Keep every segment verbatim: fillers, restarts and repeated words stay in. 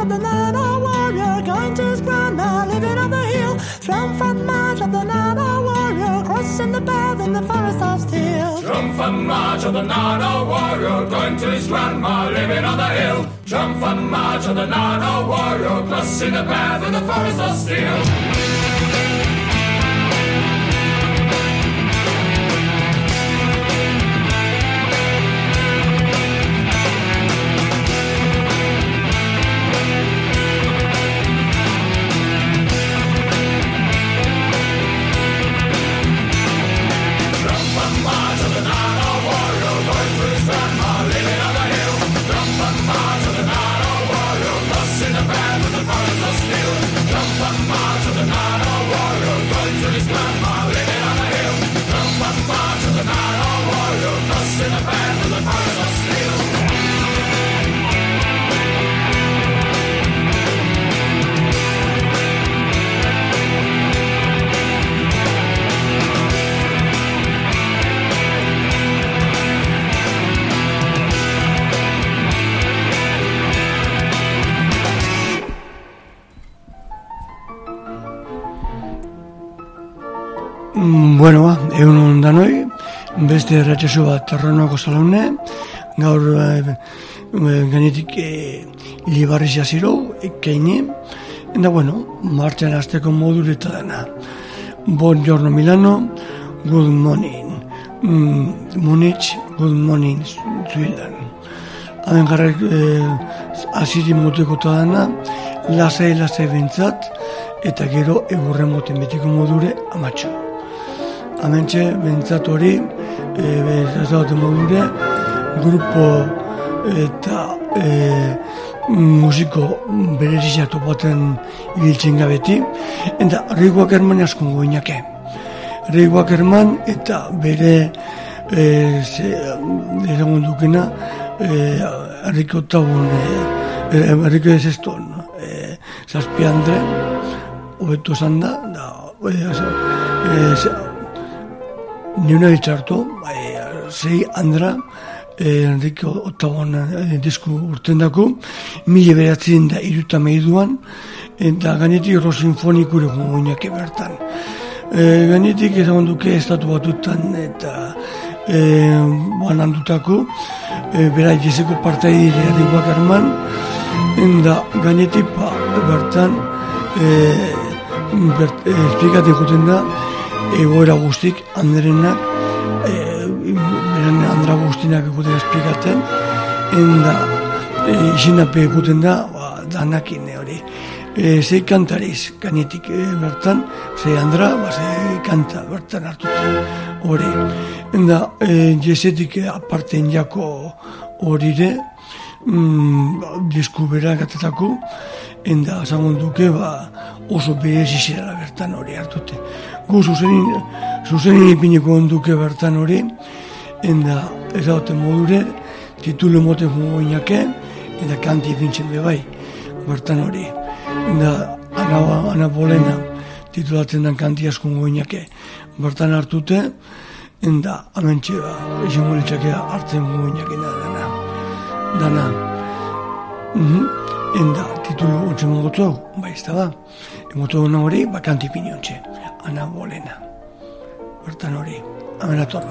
of the Nana warrior, going to his grandma, living on the hill. Triumphant march of the Nana warrior, crossing the path in the forest of steel. Triumphant march of the Nana warrior, going to his grandma, living on the hill. Triumphant march of the Nana warrior, crossing the path in the forest of steel. Bueno, ba, egun danoi, beste erratxesu bat terrenuako salaune, gaur e, genetik e, libarriz jaziro, ikeini, eta bueno, martxan azteko modureta dena. Buongiorno Milano, good morning, mm, Munich, good morning Sweden. Hamen garrak e, aziri moteko eta dena, lasai-lasai bintzat, eta gero egurre moten betiko modure amatxo. Hementxe, bentsat hori, e, bezazate modure, grupo eta e, musiko berezia topaten ibiltzen gabeti, eta Rigo Ackerman asko goinake. Rigo Ackerman eta bere e, ezagun dukena, Enrico Tabun, Enrico de Seston, e, Zazpi Andre, hobeto esan da, da, e, Niuna bitxartu, zei Andra, Enrico Otabon disku urten dako, mila beratzen da iruta meiduan, eta gainetik ro sinfonikure goinake bertan. E, gainetik ezagun duke estatu batutan eta e, banandutako, e, bera jezeko partai dire Rigo Ackerman, eta gainetik pa, bertan e, bert, e, esplikaten juten da, egoera guztik Andrenak, e, beren Andra guztinak eguten esplikaten, enda e, izinape eguten da, ba, danakin hori. E, zei kantariz, gainetik e, bertan, zei Andra, ba, zei kanta bertan hartuta hori. Enda e, jesetik aparten jako horire, mm, disku bera gatetako, enda zagun duke, ba, oso berezizera bertan hori hartute. Gu zuzenin, zuzenin ipiniko onduke bertan hori, enda ezaute modure, titulu moten jungo inake, eta kanti ipintzen bebai, bertan hori. Enda Ana, Ana Bolena titulatzen den kanti asko jungo inake, bertan hartute, enda amentxe ba, izango litzakea hartzen jungo inake dana. Dana. Mm-hmm. Enda titulu ontzen mogotu, bai ez da ba. Emotu hona hori, ba kanti ipini ontxe. Ana Bolena. Bertan hori, hemen atorba.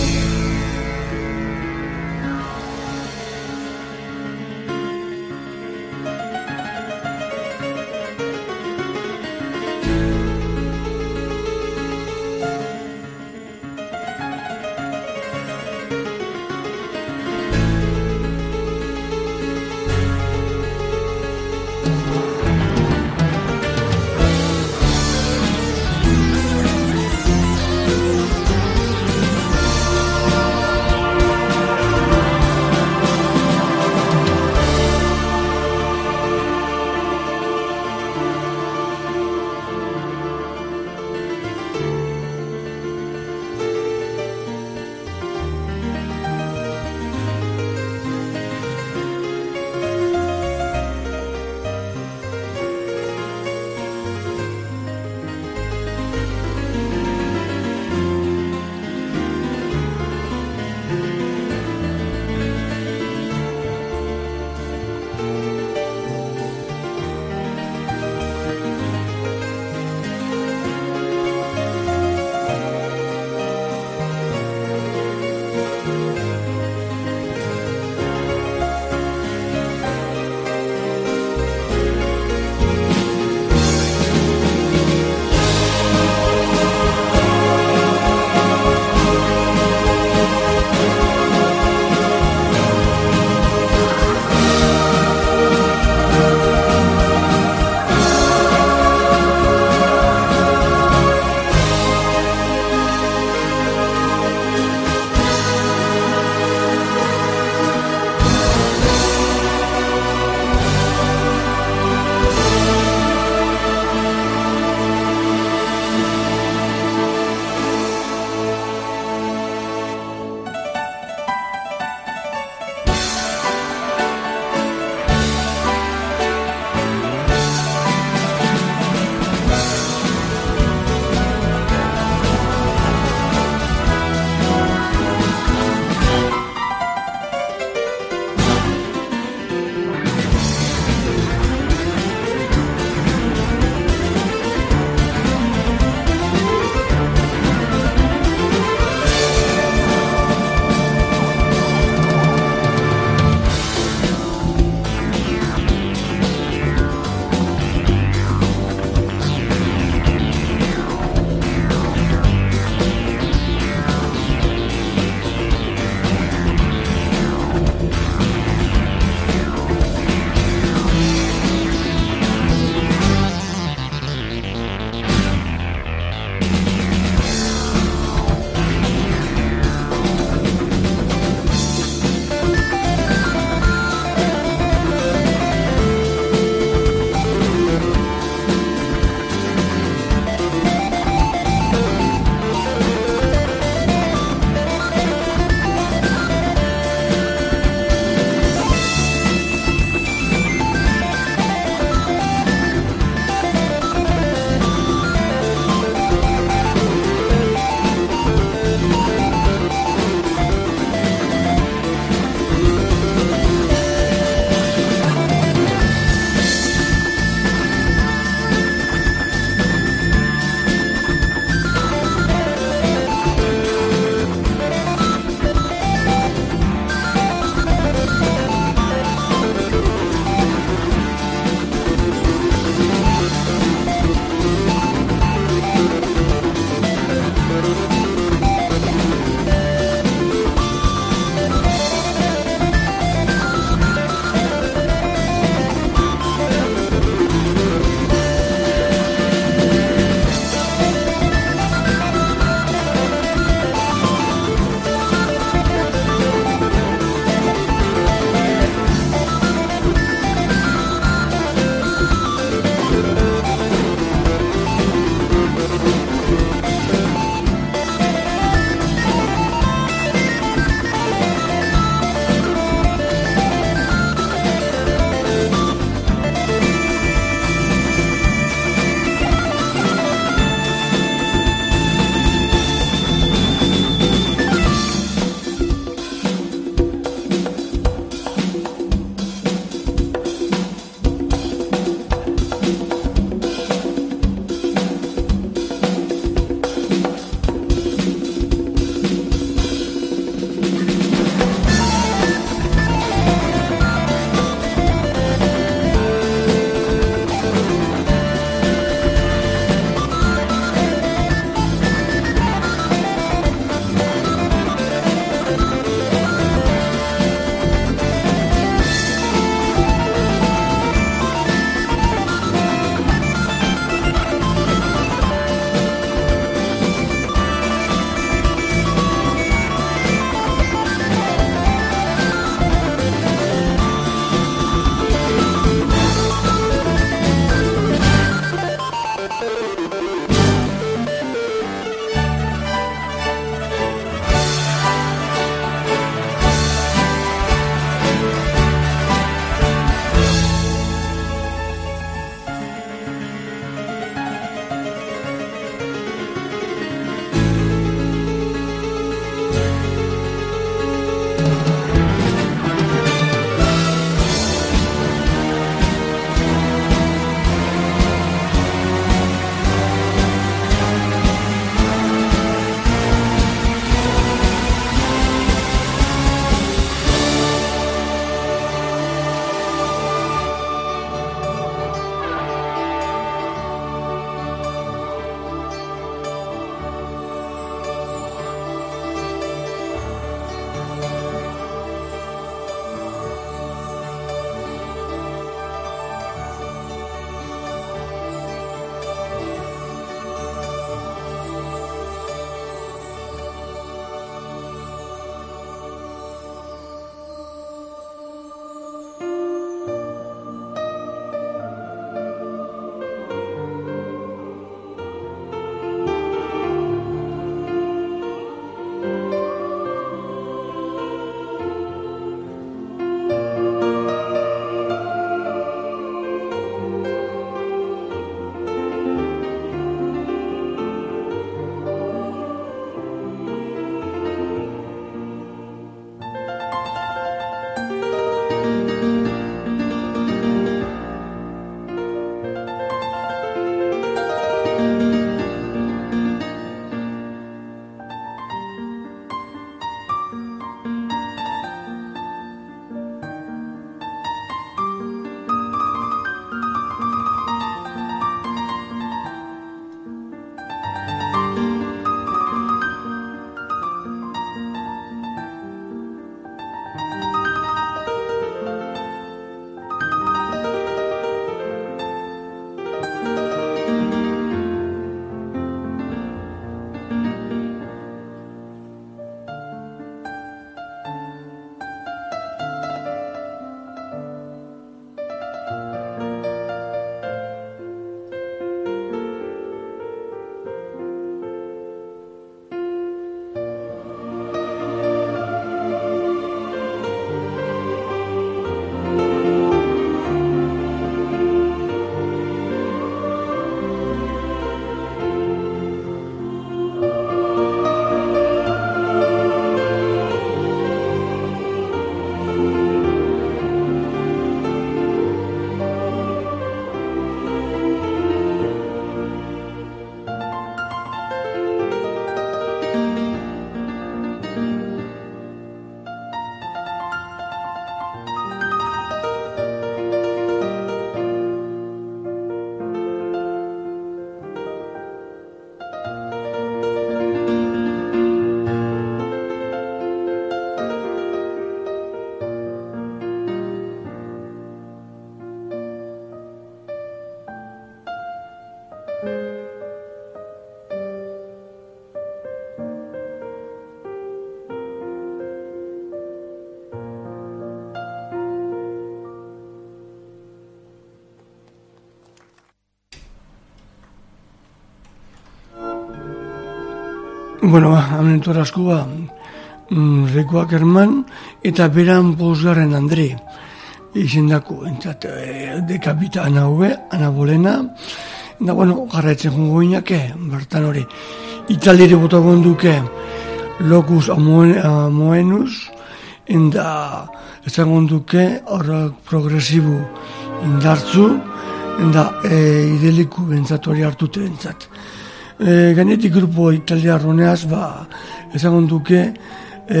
Bueno, hamen torazko ba, Rekoak Herman eta beran bosgarren Andre izendako, entzat, e, de kapita Ana Ube, Ana Bolena, da, bueno, jarraitzen jongo inake, bertan hori, Italiere botakon duke Locus Amoenus, enda, ezagon duke, horrak progresibu indartzu, enda, e, ideliku bentzat hori hartute bentzat. E, Gainetik grupo italiar honeaz, ba, ezagon duke, e,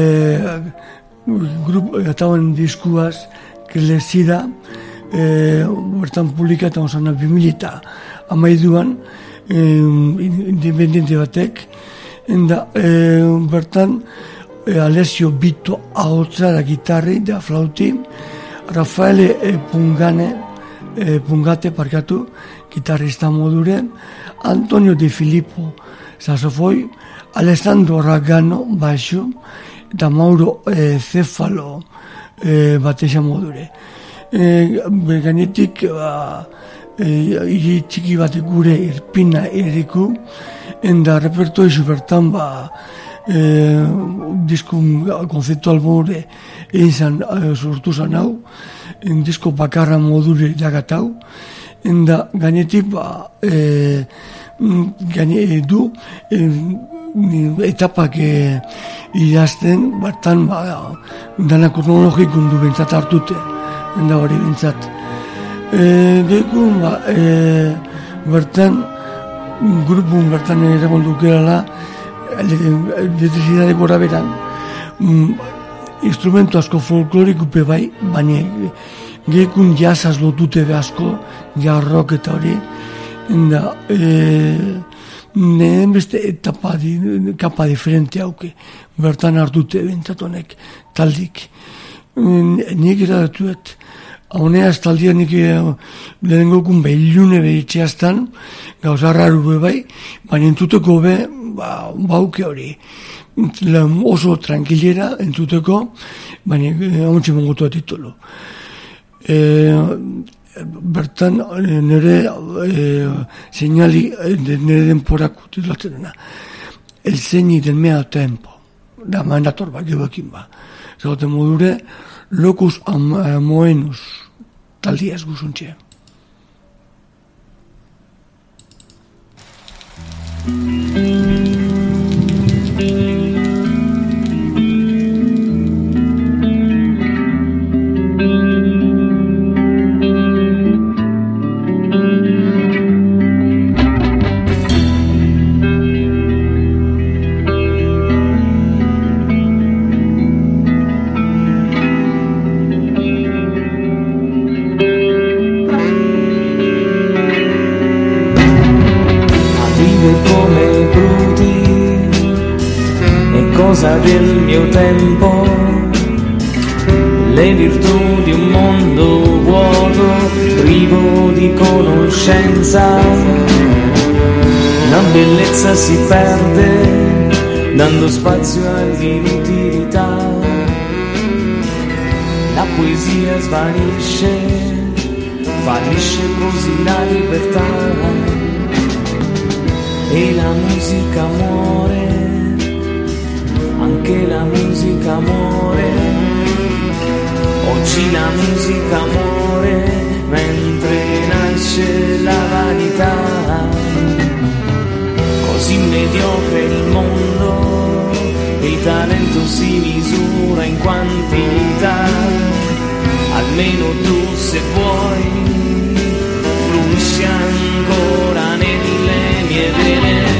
grupo, atauen diskuaz, kelezida, e, bertan publikatan osana bimilita amaiduan, e, independiente batek, enda, e, bertan, e, Alessio Bito ahotza da gitarri, da flauti, Rafaele e, Pungane, e, Pungate parkatu, gitarrista modure, Antonio De Filippo saxofoi, Alessandro Ragano baixo, eta Mauro e, Cefalo e, batexa modure. E, gainetik, ba, e, iri txiki bat gure Irpina eriku, enda repertoizu bertan, ba, e, diskun konzeptual modure egin zan, e, sortu zan hau, en disko bakarra modure jagatau, enda gainetik, ba, e, gaine du, e, etapak e, idazten, bertan, ba, dana kronologikun du bentsat hartute, enda hori bentsat. E, Gekun, ba, e, bertan, grupun bertan eragon dukerala, elektrizidade gora beran, instrumento asko folklorikupe bai, baina Gekun jazaz lotute be asko, jarrok eta hori, enda, e, nehen beste etapa, di, kapa diferente hauke, bertan hartute bentsatonek, taldik. Nik eradatuet, honeaz taldia nik lehenengokun behilune behitxeaztan, gauza raru be bai, baina entuteko be, ba, bauke hori, oso tranquilera entuteko, baina hauntxe mongotua titulu. E, bertan nire e, seinali nire denporak titulatzen dena. El segni del mea tempo, da mandator bat gebekin ba. Zagoten modure, Locus Amoenus taldia ez guzuntxe. Del mio tempo, le virtù di un mondo vuoto, privo di conoscenza, la bellezza si perde, dando spazio all'inutilità, la poesia svanisce, fallisce così la libertà, e la musica muore, anche la musica muore, oggi la musica muore, mentre nasce la vanità, così mediocre il mondo, il talento si misura in quantità, almeno tu se vuoi, fluisci ancora nelle mie vene.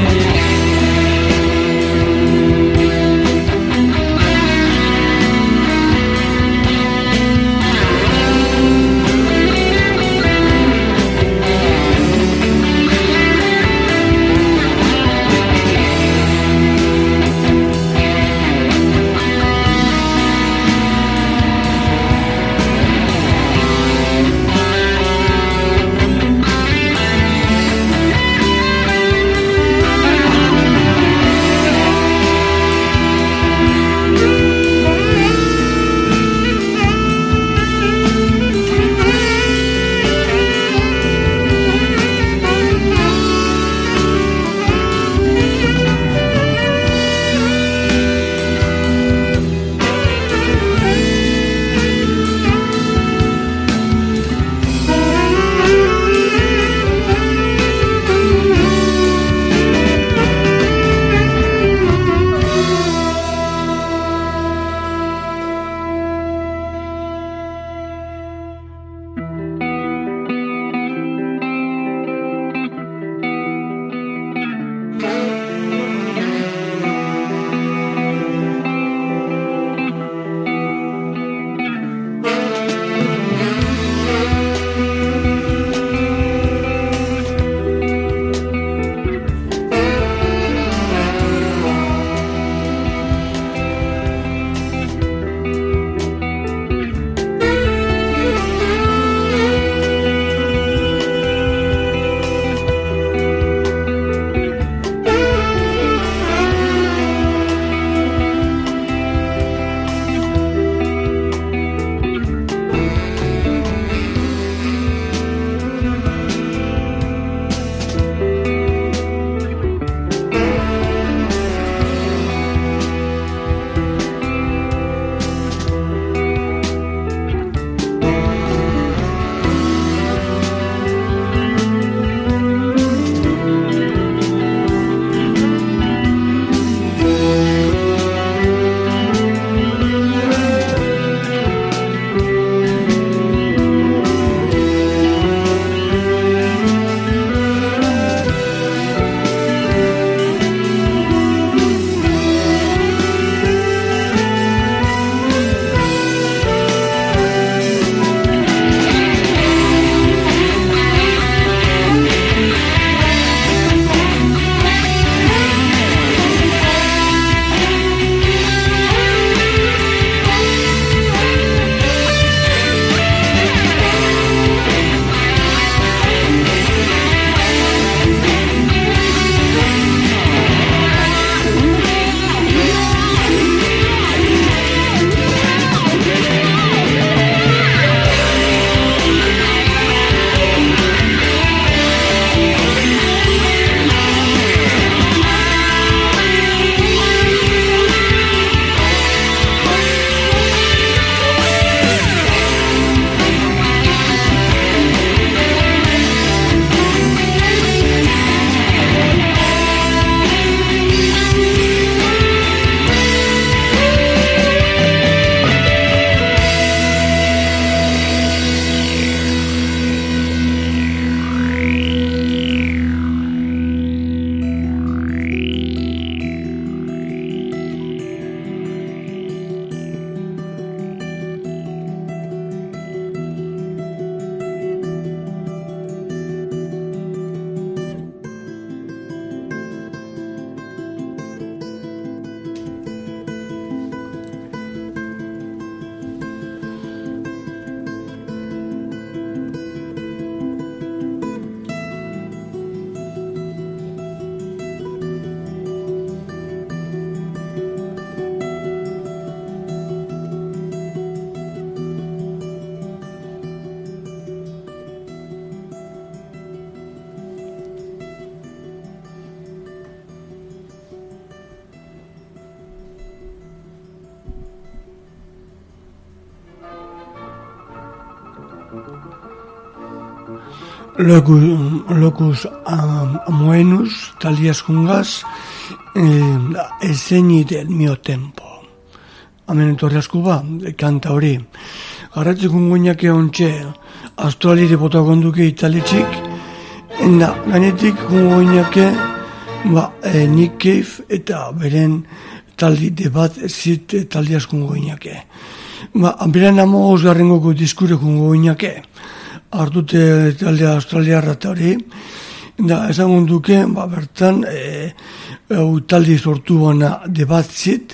locus, locus um, amoenus, talias jungas, eh, eseni del mio tempo. Hemen etorri asko ba, kanta hori. Garratzeko goinak eontxe, australire botakonduke italitxik, enda, gainetik goinak ba, e, Nick Cave eta beren taldi debat zit taldi asko goinak. Ba, beren amoz garrengoko diskure goinak, hartute talde australiarra eta hori, da, esan duke, ba, bertan, e, e, taldi sortu bana debat zit,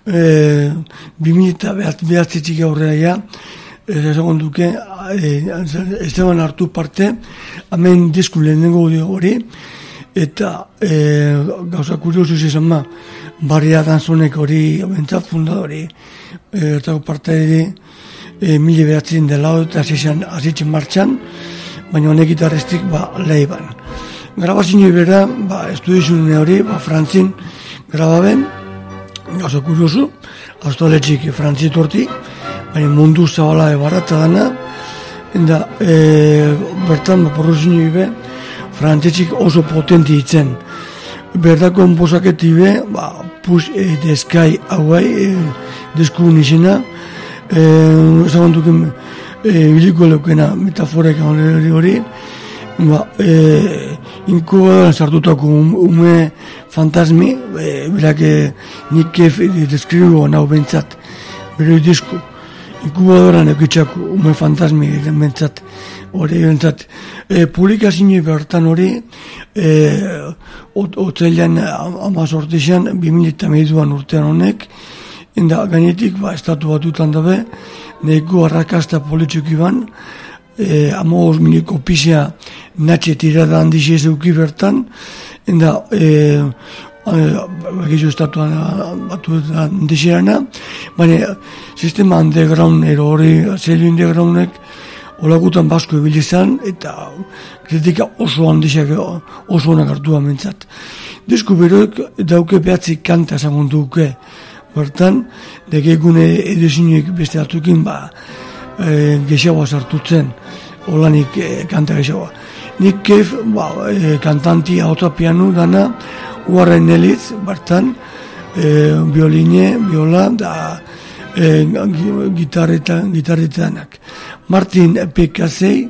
e, bimita behatzetik aurrera ja, esan duke, e, ez deban hartu parte, hemen disku lehenengo hori, eta e, gauza kuriosuz izan ma, barria danzonek hori, bentsat fundadori, ertako partaide, e, mila behatzen dela, eta azitzen martxan, baina honek gitarrestik, ba, leiban. Grabazio bera, ba, estudizun hori, ba, frantzin grababen, gauza kuriosu, australetxik frantzit horti, baina mundu zabala ebarata dana, eta e, bertan, ba, porrozio ibe, frantzitxik oso potenti hitzen. Berdako enposaketi be, ba, Push e, the Sky hauai, e, disku nizena, e, esan duken, e, biliko leukena metaforeka hori hori, ba, e, inkubadoran sartutako ume fantasmi, e, berak e, Nick Cave deskribu nau bentsat, bero disku, inkubadoran ekitzako ume fantasmi bentsat, hori bentsat, e, publikazio bertan hori, e, otzailan amazortizan, bimila eta meiduan urtean honek, enda gainetik, ba, estatu batutan dabe, nahiko arrakasta politxuki ban, e, amoz miniko pizia natxe tirada handizi ez euki bertan, enda e, bakizu estatuan batu handizirana, baina sistema underground ero hori, zelio undergroundek, olakutan basko ebilizan, eta kritika oso handizak, oso honak hartu amentzat. Disku beroek dauke behatzi kanta esan duke, bertan, dekegune edozinuek beste hartukin, ba, e, gexaua sartutzen, olanik e, kanta gexaua. Nick Cave, ba, e, kantanti, auto piano, dana, Warren Ellis, bertan, e, violine, viola, da, e, gitarretan, gitarretanak. Martin Pekasei,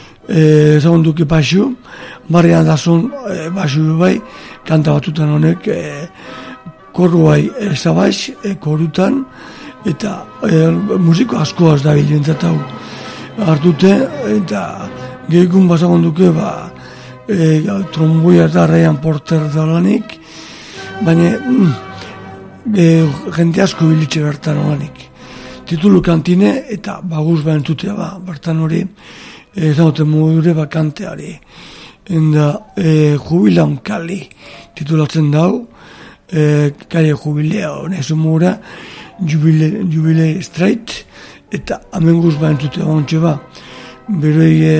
ezagun duke basu, Marian Dazon e, basu bai, kanta batutan honek, e, korruai ezabaiz, e, korutan, eta e, musiko asko az da bilentzat hau hartute, eta gehikun bazagun duke, ba, e, tromboia eta Ryan Porter dalanik, baina mm, e, jente asko bilitxe bertan olanik. Titulu kantine eta baguz ba entzutea ba, bertan hori, ez daute modure bakanteari. Enda e, jubilaun kali titulatzen dau, e, kali jubilea honezu mura, jubile, jubile straight, eta hemen guz ba entzutea ontsa ba. Beroi e,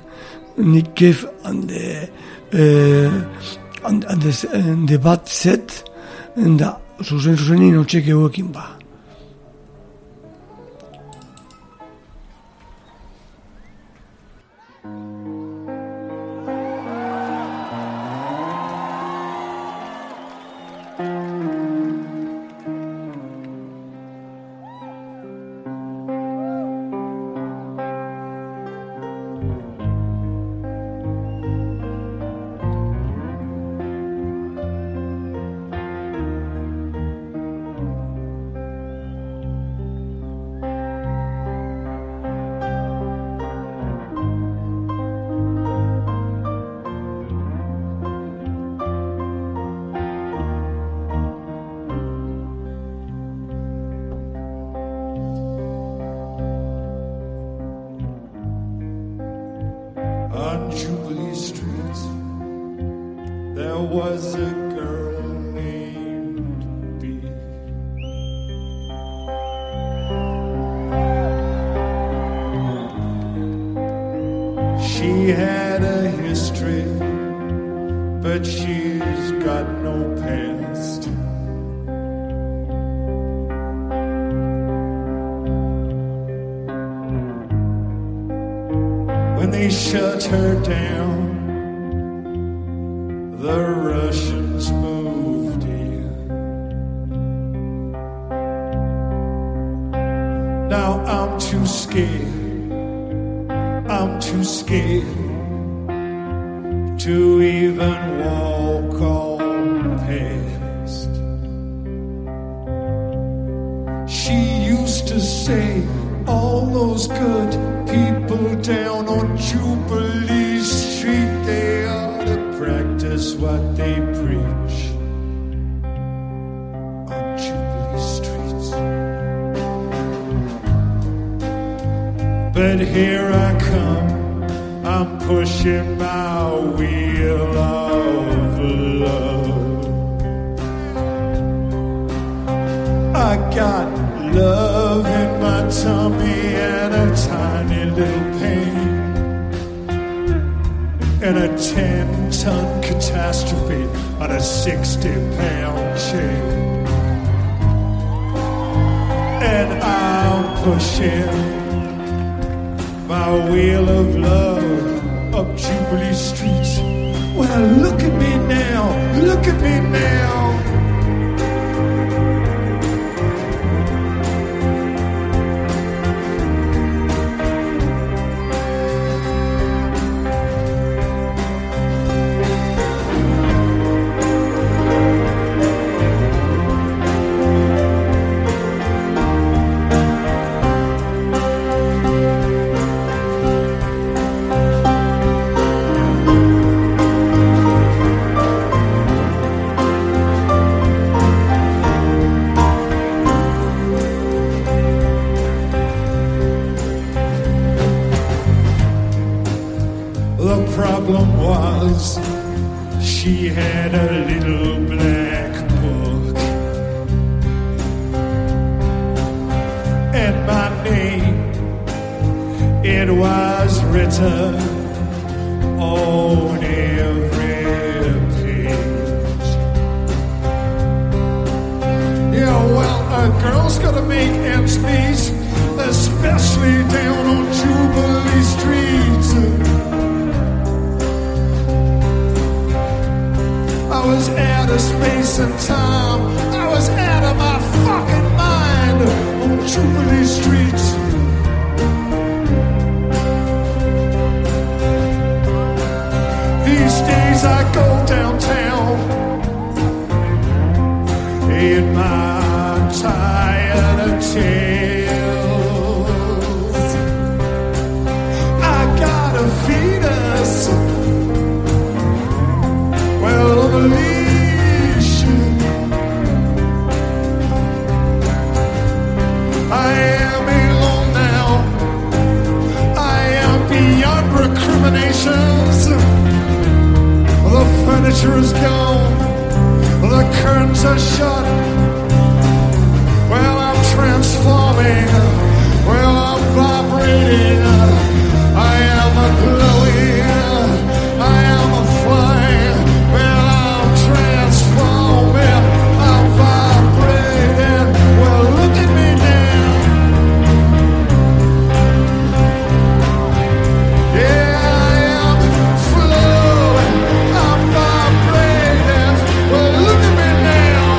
Nick Cave ande, e, ande, ande, ande bat set, enda zuzen zuzenin otxek egoekin ba. On Jubilee Street, there was a girl named Bee. She had a history, but she's got no past. When they they shut her down. The Russians moved in. Now I'm too scared, I'm too scared to even walk on past. She used to say, all those good people down on Jubilee Street, they ought to practice what they preach on Jubilee streets. But here I come, I'm pushing my wheel of love. I got love in my tummy and a tiny little pain, and a ten-ton catastrophe on a sixty-pound chain. And I'm pushing my wheel of love up Jubilee Street. Well, look at me now, look at me now. She had a little black book, and my name, it was written on every page. Yeah, well, a girl's gotta make ends meet, especially down on Jubilee Street. I was out of space and time, I was out of my fucking mind on Jubilee Street. These days I go downtown in my tired tails. I gotta feed us, well, the leash. I am alone now, I am beyond recriminations. The furniture is gone, the curtains are shut. Well, I'm transforming, well, I'm vibrating. I am a glowing, I am a flying. Well, I'm transforming, I'm vibrating. Well, look at me now. Yeah, I am flowing, I'm vibrating. Well, look at me now.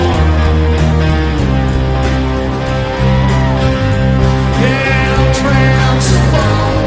Yeah, I'm transforming.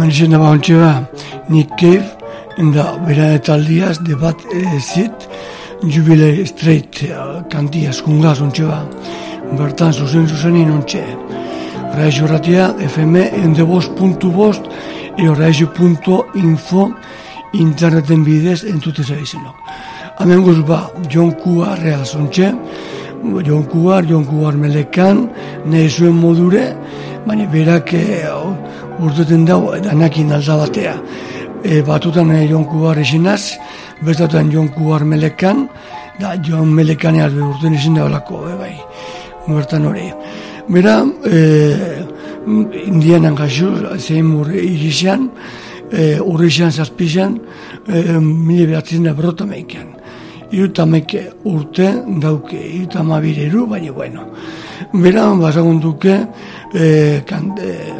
izan daba ontsi ba, Nick Cave, enda bera etaldiaz, debat zit, Jubilee Street kantia eskungaz ontsi ba, bertan zuzen zuzenin ontsi. Raixo ratia, F M, endeboz puntu bost, eo raixo puntu info, interneten bidez entute zaizenok. Hemen guz ba, Jon Kuarrea zontxe, Jon Kuar, Jon Kuar melekan, nahi zuen modure, baina berak e, urteten dau, danakin alda batea. E, batutan e, Jon Kuar esinaz, bestatuan Jon Kuar melekan, da Jon melekaneaz be urten izin da olako, e, bai, bertan hori. Bera, e, indianan gaxu, zein urre irizian, e, urrizan zazpizan, e, mila behatzen da berrota meiken. Irutamek urte dauke, irutamabireru, baina bueno. Bera, basagun duke, e, kan,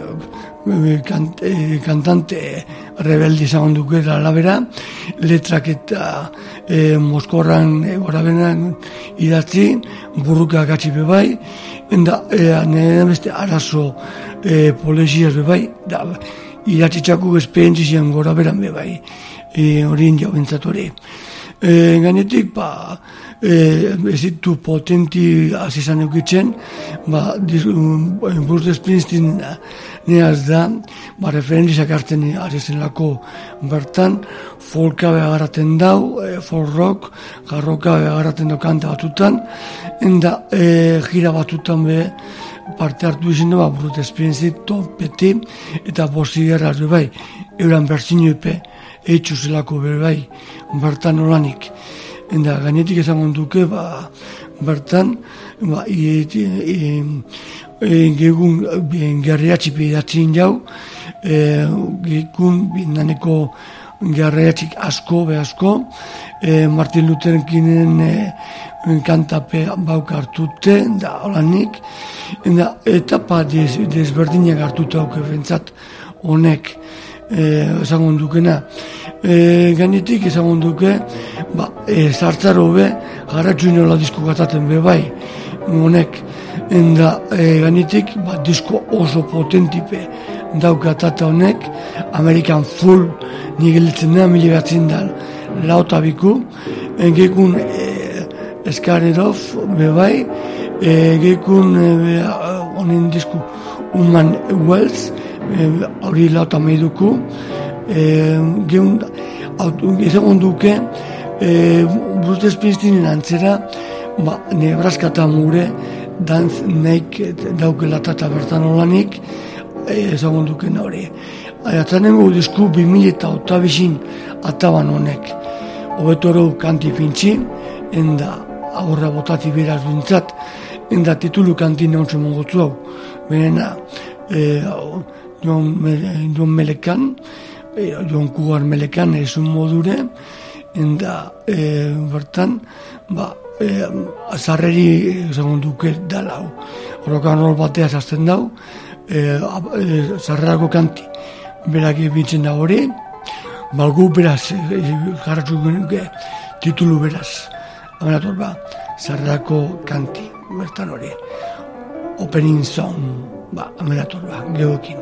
e, kan, e, kantante rebeldi zagun duke dala bera, letrak eta e, Moskorran e, gorabenan idatzi, burruka gatsi bebai, enda e, nire beste arazo e, poleziaz bebai, da, idatzi txaku esperientzizian goraberan bebai, e, horien jau bentzatu hori. E, gainetik, ba, e, ez ditu potenti azizan eukitzen, ba, Bruce Springsteen neaz da, ba, referendizak hartzen azizen lako bertan, folka begaraten dau, e, folk rock, jarroka begaraten dau kanta batutan, enda e, gira batutan be, parte hartu izin du, ba, Bruce Springsteen, Tom Petty, eta Bosi Gerraz be bai, euran bertzinuepe, eitzu zelako berbai, bertan olanik. Enda, gainetik ezagun duke, ba, bertan, ba, e, e, e, gegun gerriatxip idatzin jau, e, gegun bindaneko gerriatxik asko, be asko, e, Martin Luther Kingen e, kantape bauk hartute, da, olanik, enda, etapa des, desberdinak hartuta auke bentsat honek, ezagun dukena. E, gainetik ezagun duke, ba, e, zartzaro be, jarratxu inola disko gataten be bai, honek, enda e, gainetik, ba, disko oso potentipe daukatata honek, American Full nigelitzen da, mila batzen da, lauta biku, engekun e, Skareroff be bai, e, gekun e, honen disku Human Wells, hori e, lauta meiduku, e, geun, ezagun duke, e, Bruce Springsteenen antzera, ba, Nebraska eta mure, dantz neik daukelata eta bertan olanik, e, ezagun duken hori. Atzanengo disku bi mila eta otabizin ataban honek, hobetoro kanti pintxi, enda aurra botati beraz bintzat, enda titulu kantin neontzen mongotzu hau, berena, e, Jon, Jon Melekan, e, Jon Kuar Melekan ezun modure, enda e, bertan, ba, e, zarreri ezagun duke dalau. Rokan rol batea zazten dau, e, e, zarrerako kanti, berak bintzen da hori, balgu beraz, e, jarratzu genuke, titulu beraz, amenator ba, zarrerako kanti, bertan hori, opening song, ba, amenator ba, geoekin.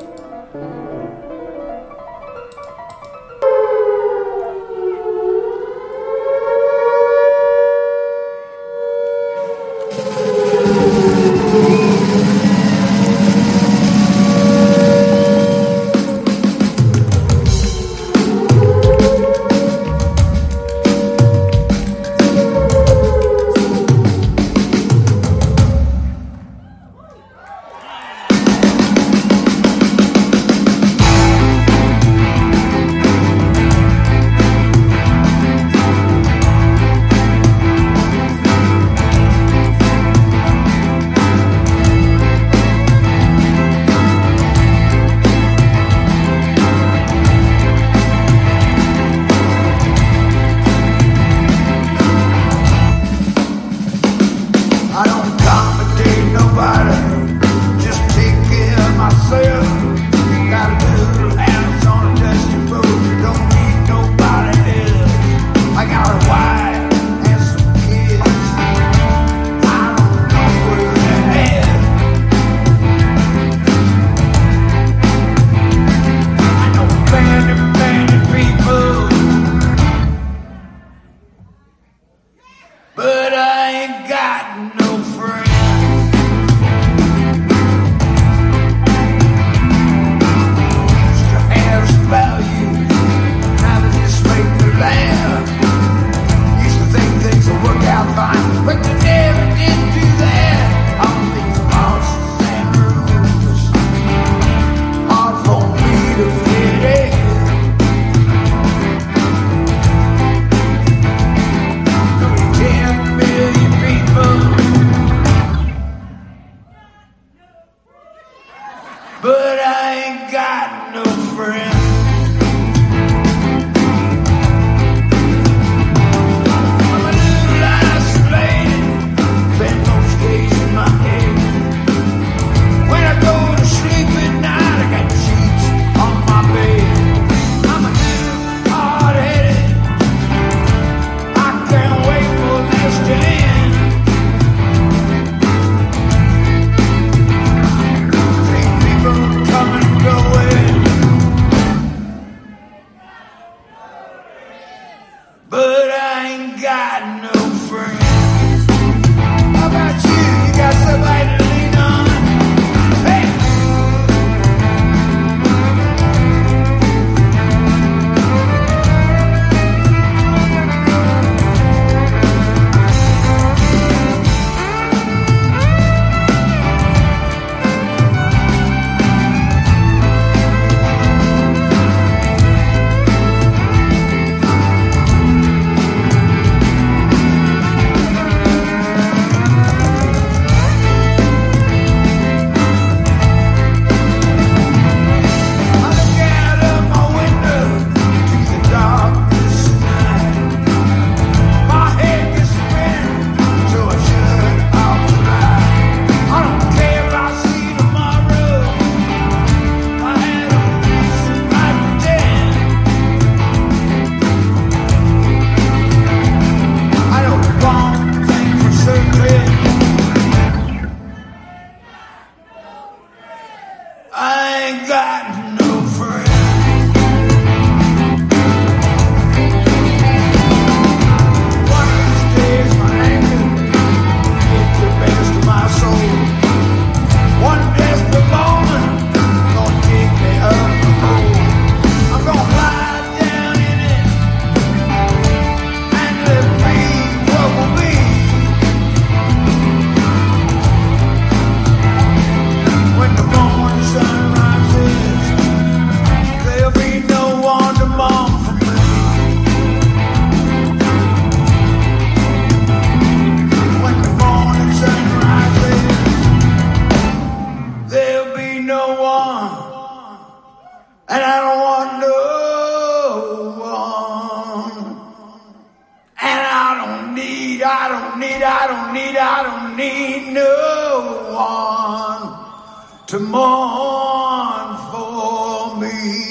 need, I don't need, I don't need no one to mourn for me.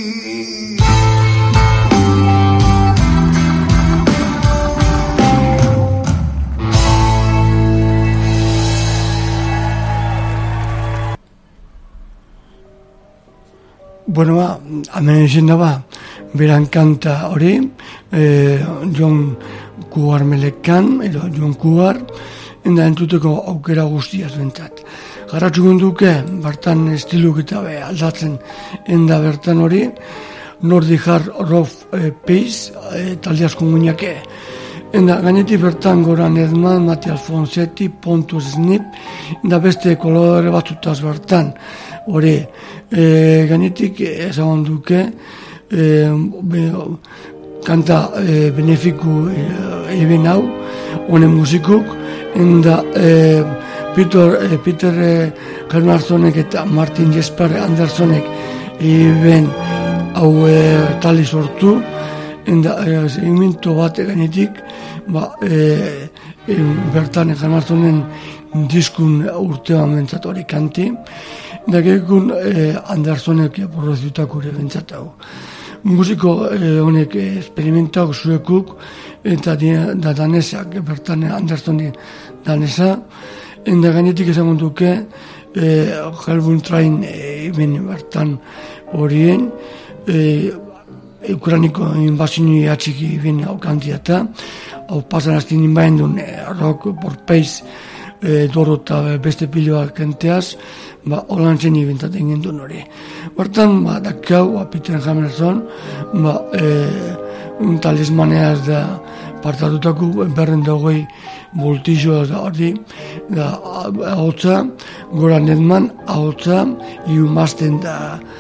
Bueno, ba, hemen izin da ba, beran kanta hori, eh, John Cougar melekan, edo John Cougar, enda entzuteko aukera guztiaz bentzat. Garratxukun duke, bertan estiluk eta be, aldatzen, enda bertan hori, Nordic Hard Rock eh, Pace, eh, talde asko muñake. Enda gainetik bertan Goran Edman, Mati Alfonsetti, Pontus Snip, enda beste kolore batzutaz bertan, hori, e, gainetik ezagun duke, e, be, kanta e, benefiku eben hau, honen musikuk, enda e, Peter, e, Peter e, Germarzonek eta Martin Jesper Andersonek eben hau e, tali sortu, enda e, segmento bat gainetik, ba, e, e, bertan Germarzonen diskun urtean bentsat hori kanti, da gekun eh, Andersonek produzitak ure bentsat hau. Musiko eh, honek experimentak zuekuk, eta da danesak, bertan Andersoni danesa, enda gainetik ezagun duke, eh, Hellbound Train eh, ben bertan horien, eh, Ukraniko inbazini atxiki ben hau kantiata, hau pasan hastin inbaen duen eh, rock, porpeiz, E, doro eta beste piloa kenteaz, ba, holan zen ibintat egin duen hori. Hortan, ba, dakau, ba, Peter Jamerson, ba, e, un talismaneaz da partatutako berren dagoi voltizioa da hori, da, ahotza, Goran Edman, ahotza, iu mazten da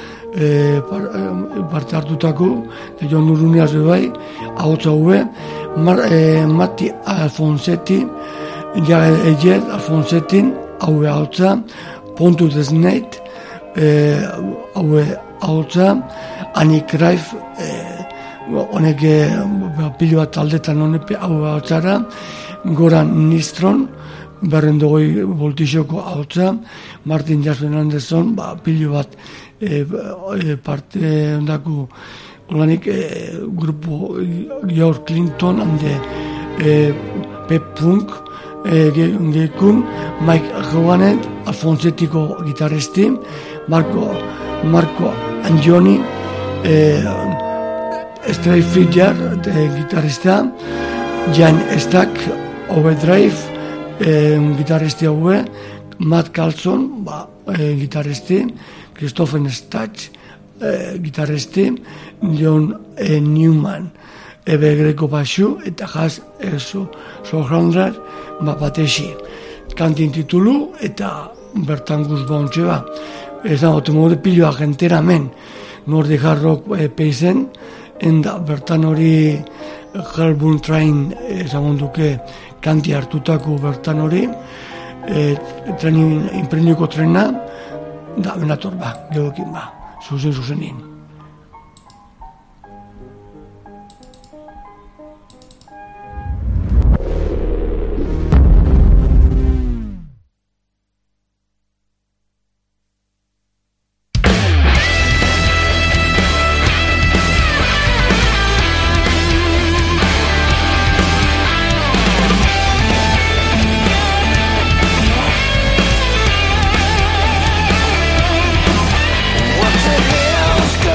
e, par, e, parte hartutako, da Jon Uruneaz bebai, ahotza hube, Mar, e, Mati Alfonsetti, Ja, eger, Alfonsetin, haue hautza, Pontu Desneit, eh, haue hautza, Anik Raif, honek eh, pilo bat aldetan honepe haue hautzara, Goran Nistron, berren dogoi voltizioko hautza, Martin Jasper Anderson, ba, pilo bat eh, parte ondako, holanik eh, grupo George Clinton, hande eh, Pep Punk, E, gekun Mike Joanet, Alfonsetiko gitarristi, Marco, Marco Angioni, e, Stray Fidjar, e, gitarrista, Jan Stack, Overdrive, e, gitarristi haue, Matt Carlson, ba, e, gitarristi, Christopher Stach, e, gitarristi, John e, Newman, ebe greko baxu, eta jaz eso, sohrandrar, ba, batexi. Kantin titulu, eta bertan guz bauntxe ba. Ez da, otomode piloa gentera men, Nordic Hard Rock e, peizen, enda bertan hori Hellbound Train ezagun duke kanti hartutako bertan hori, e, trenin, inprendiko trena, da, benator ba, geokin ba, zuzen zuzenin. What the hell's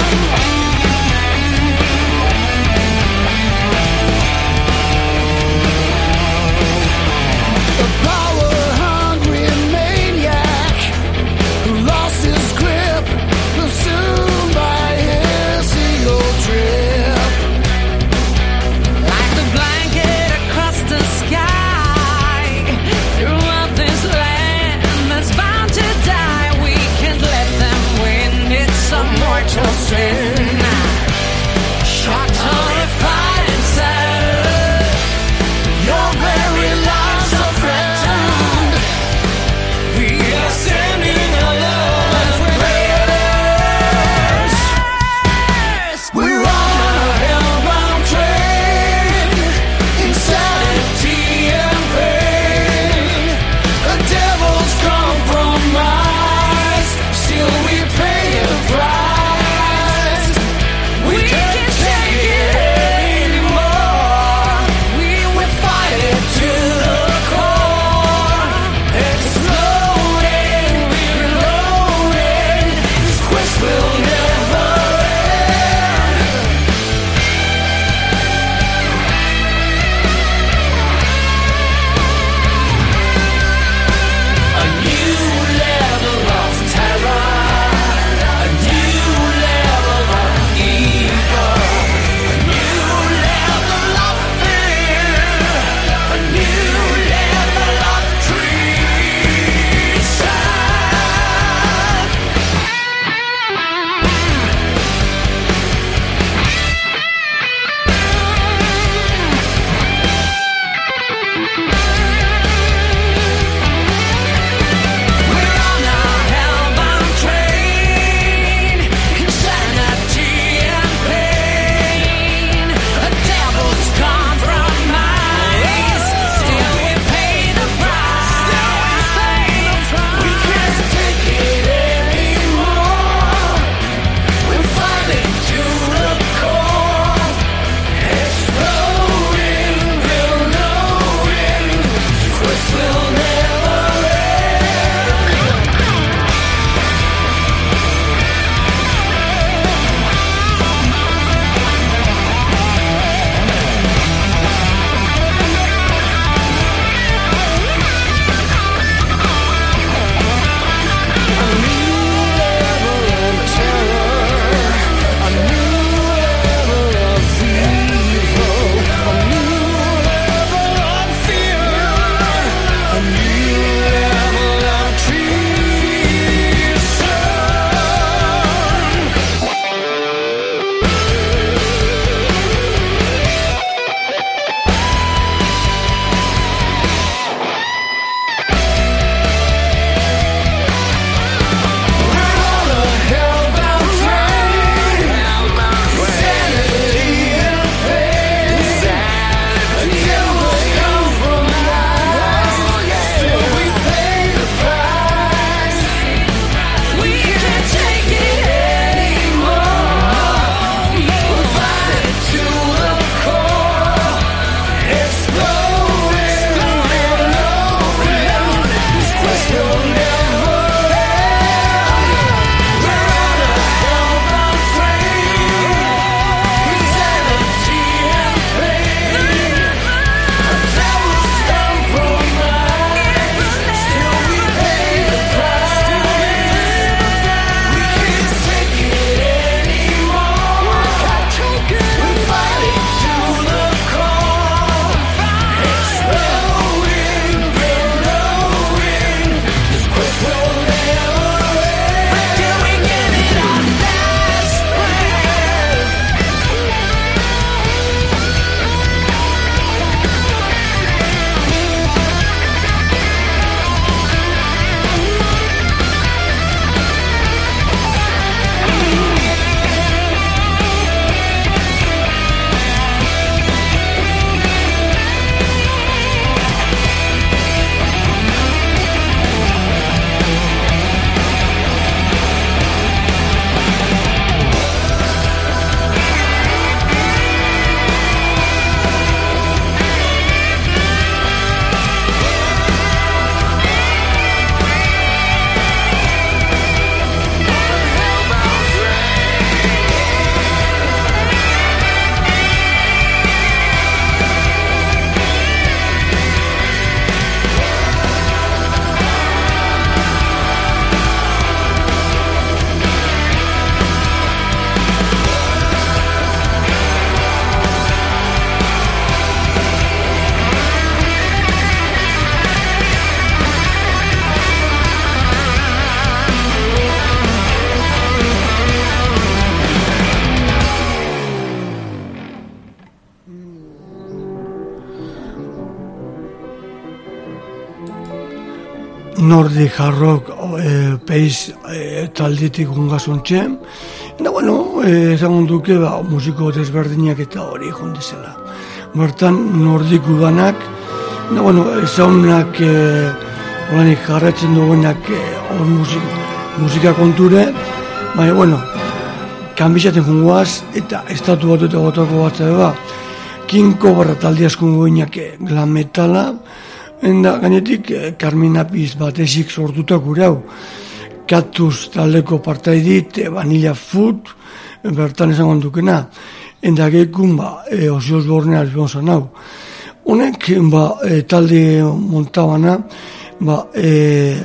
Sin. Nordic Hard Rock e, peiz e, taldetik ungazontxe. Eta, bueno, ezagun duke, ba, musiko desberdinak eta hori jundizela. Bertan, Nordik udanak, eta, bueno, ezaunak, e, oranik jarratzen duguenak e, hor musik, musika konture, baina, bueno, kanbizaten jungoaz, eta estatu bat eta gotako bat zaba, King Cobra talde askun goinak e, glam metala, eta gainetik e, Carmina Piz batesik sortutak gure hau. Cactus taldeko partaidit, e, Vanilla Food, e, bertan esan dukena, eta gekun, ba, e, Ozzy Osbourne albionzan hau. Honek, ba, e, talde montabana, ba, e,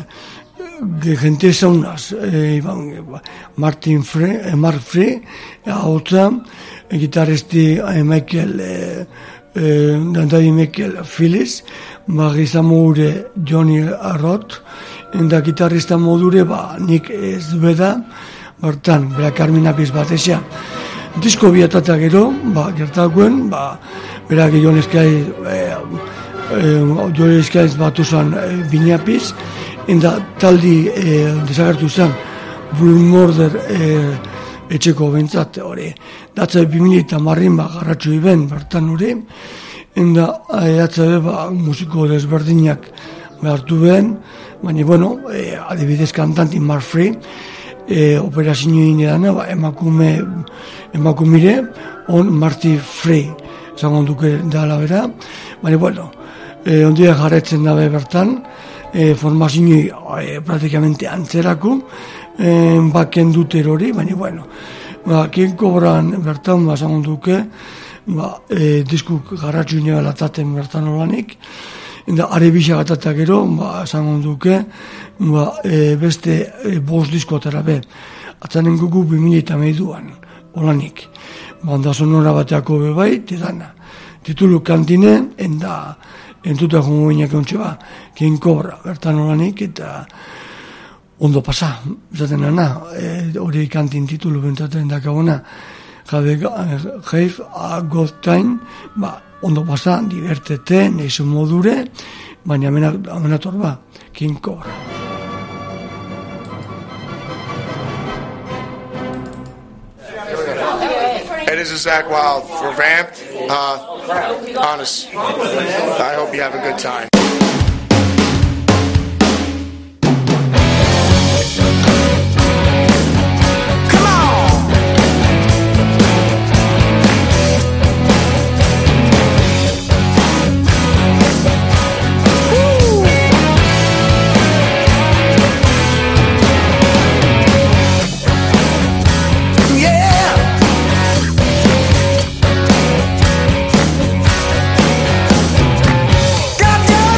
gente zaunaz, e, ba, Martin Frey, e, Mark Frey, hautza, e, gitarresti e, Michael, e, e, Dantari Michael Phillips, ba, gizamure Johnny Arrot, eta gitarrista modure, ba, nik ez beda, bertan, bera Carmina Piz batezea. Disko biatatak gero, ba, gertakuen, ba, bera Jon Eskaiz, e, e, Jon Eskaiz batu zen e, Binapiz, eta taldi e, desagertu zen Blue Murder e, etxeko bentsat hori. Datza bimili eta marrin ba, garratxo iben bertan hori, eta datza ba, musiko desberdinak behartu ben, baina, bueno, e, adibidez kantanti Mark Frey, e, operazioa edana, ba, emakume, emakumire, on Marty Frey, zangon duke dala bera, baina, bueno, e, ondia jarretzen dabe bertan, e, formazioa e, praktikamente antzerako, e, baken dute hori, baina, bueno, ba, King Cobran bertan, ba, zangon duke, ba, e, diskuk garratxu inebelataten bertan olanik, eta arebisa gatatak gero, ba, zangon duke, ba, e, beste e, bost diskotara be, atzanen gugu bimili eta meiduan, olanik. Banda sonora bateako bebai, tidana. Titulu kantine, enda entuta jongo gineak ontsi ba, King Cobra, bertan olanik, eta ondo pasa, zaten ana, hori e, kantin titulu bentzaten dakagona, Have a good time, ba, ondo pasa, divertete, neizu modure, baina amenator ba, King Cobra. Hey, this is Zach Wild for Vamped. Uh, honest, I hope you have a good time. Got your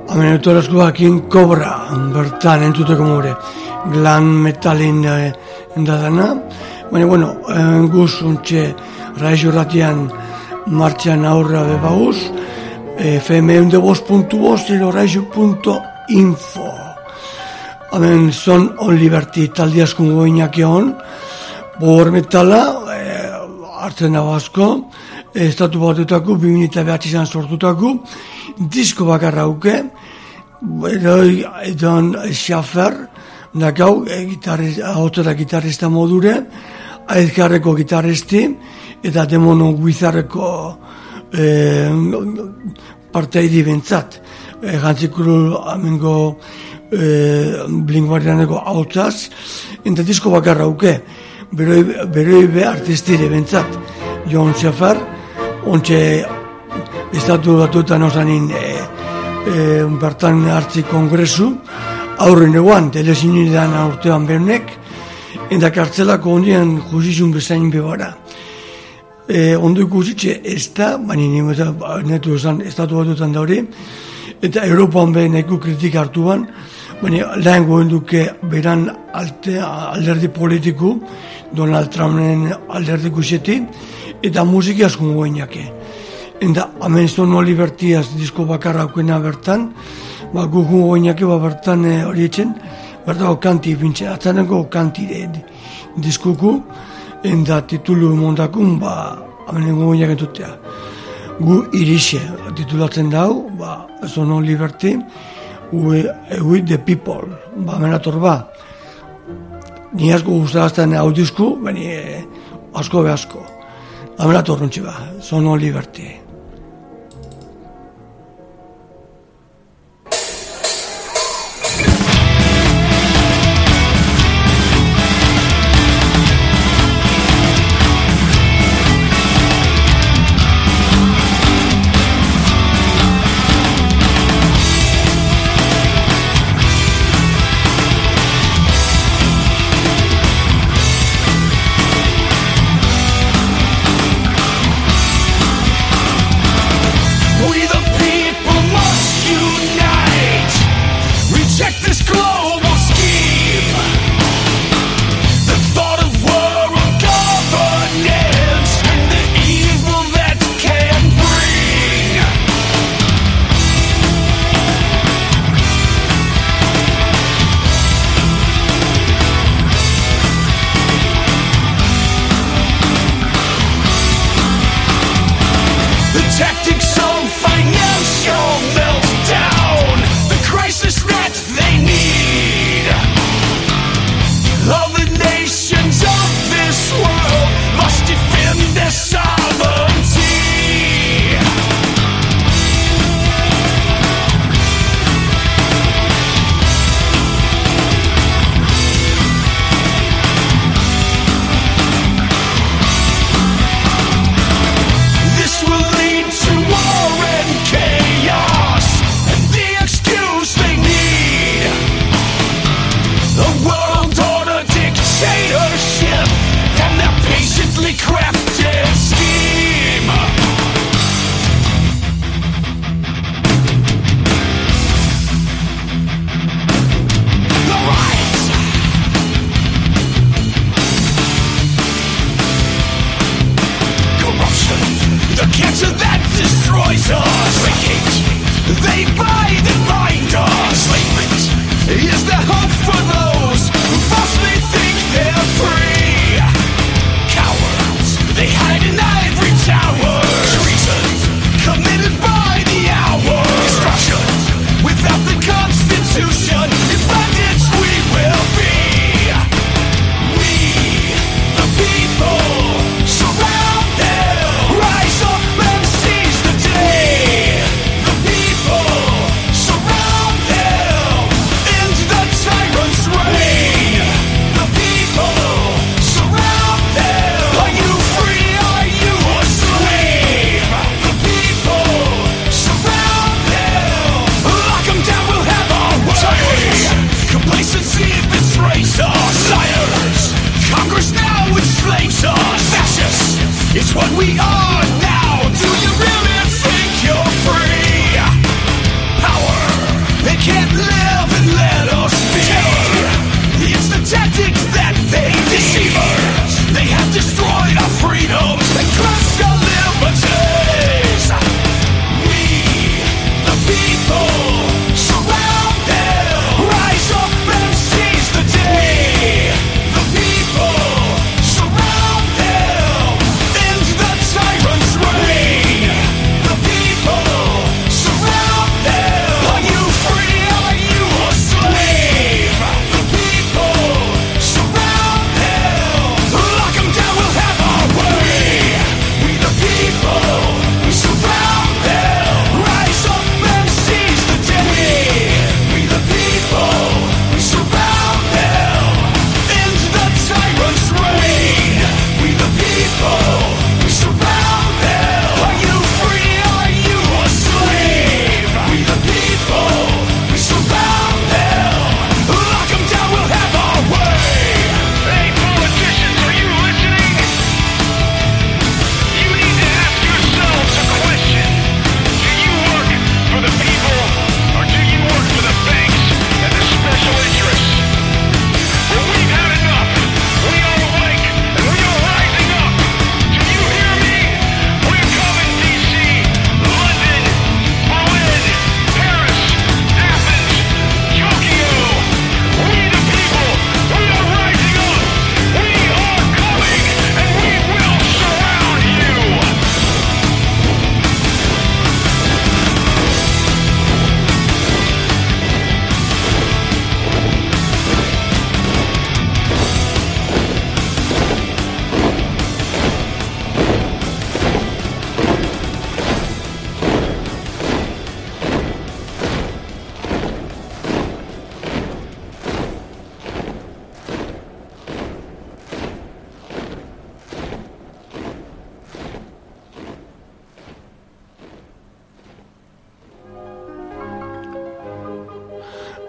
Hemen eutorazkoakin kobra, bertan entzuteko more, glan metalin e, endadana. Baina, bueno, guz untxe raixo ratian martxan aurra bebauz, F M eunde bost puntu bost ero raixo punto info. Hemen Son on Liberty taldiaskun goinak egon, bogor metala, e, hartzen dago asko, estatu batutako, bi minita behatxizan sortutako, disko bakarra uke, eroi edon xafer, dakau, e, ahotara gitarrista modure, aizkarreko gitarristi, eta demono guizarreko e, parteidi bentzat. E, Jantzikuru amengo e, Blink-Guardianeko ahotzaz, eta disko bakarra uke, beroi, beroi be artistire bentzat. Jon Schaffer, ontxe estatu batuetan osanin e, e, bertan hartzi kongresu, aurren eguan, telezinidan aurtean bernek, eta kartzelako ondien jusizun bezain bebara. E, ondo ikusitxe ez da, baina nire netu esan estatu batuetan da hori, eta Europan behin nahiko kritika hartuan, baina lehen goen duke beran alte, alderdi politiku, Donald Trumpen alderdi kuseti, eta musiki askun goenake. Eta hemen Son on Liberty disko bakarra aukena bertan, ba, gugun goenake ba, bertan e, hori etxen, bertako kanti bintxe, atzaneko kanti de, diskuku, eta titulu mondakun, ba, hemen goenak entutea. Gu irixe titulatzen dau, ba, Son on Liberty, with, with the people, ba, hemen ator ba. Ni asko guztazten hau disku, baina e, asko be asko. Hemen ator nuntxe ba, Son on Liberty.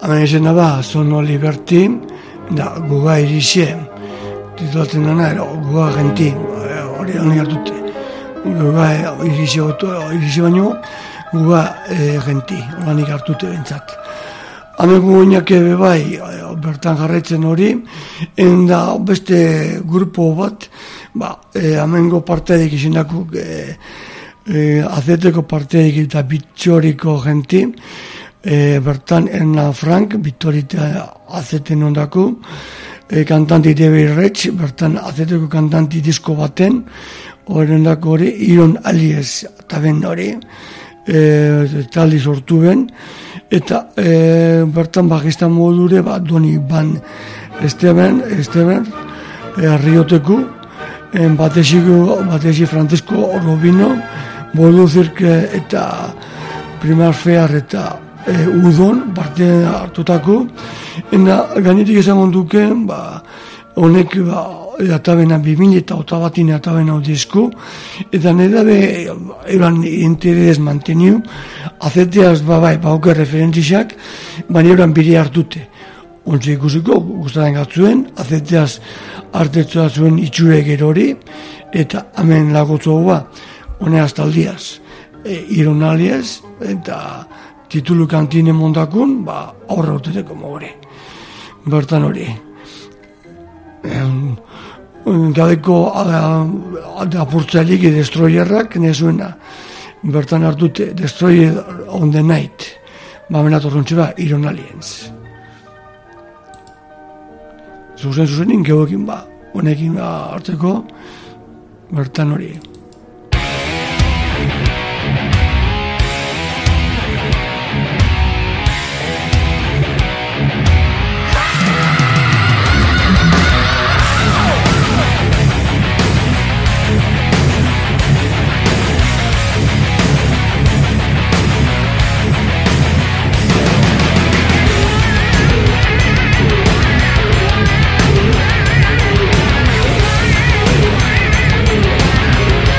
Hemen izena da, Sono Liberty, da, guga irisie, titulatzen dena, ero, guga genti, hori honi hartute, guga irisie, irisie baino, guga e, genti, hori hartute bentsat. Hemen guinak ebe bai, bertan jarraitzen hori, enda beste grupo bat, ba, e, hemengo partedik izendako, e, e, azeteko partedik eta bitxoriko genti, E, bertan Erna Frank, Victorita azeten ondako, e, kantanti David Rich, bertan azeteko kantanti disko baten, horren dako hori, Iron Alias taben hori, e, taldi sortu ben, eta e, bertan bajista modure, ba, Doni Van Esteban, Esteban, e, Rioteku, e, batesiko, batesi Francisco Robino, Bolu Zirke eta Primar Fear eta E, udon, parte hartutako, ena gainetik esan duke, ba, honek, ba, atabena bimila eta otabatin atabena odizko, eta nire be, eran interez manteniu, azeteaz, ba, bai, bauke referentziak, baina eran bire hartute. Ontsa ikusiko, guztaren gatzuen, azeteaz hartetzua zuen itxure gerori, eta hemen lagotzo ba, honeaz taldiaz, e, ironaliaz, eta titulu kantine mondakun, ba, aurra urteteko mogore. Bertan hori. Gadeko apurtzailik destroyerrak, nezuena, bertan hartute, Destroyer on the Night, ba, menatorrontxe ba, Iron Aliens. Zuzen zuzenin, geoekin ba, honekin ba, hartzeko, bertan hori. Thank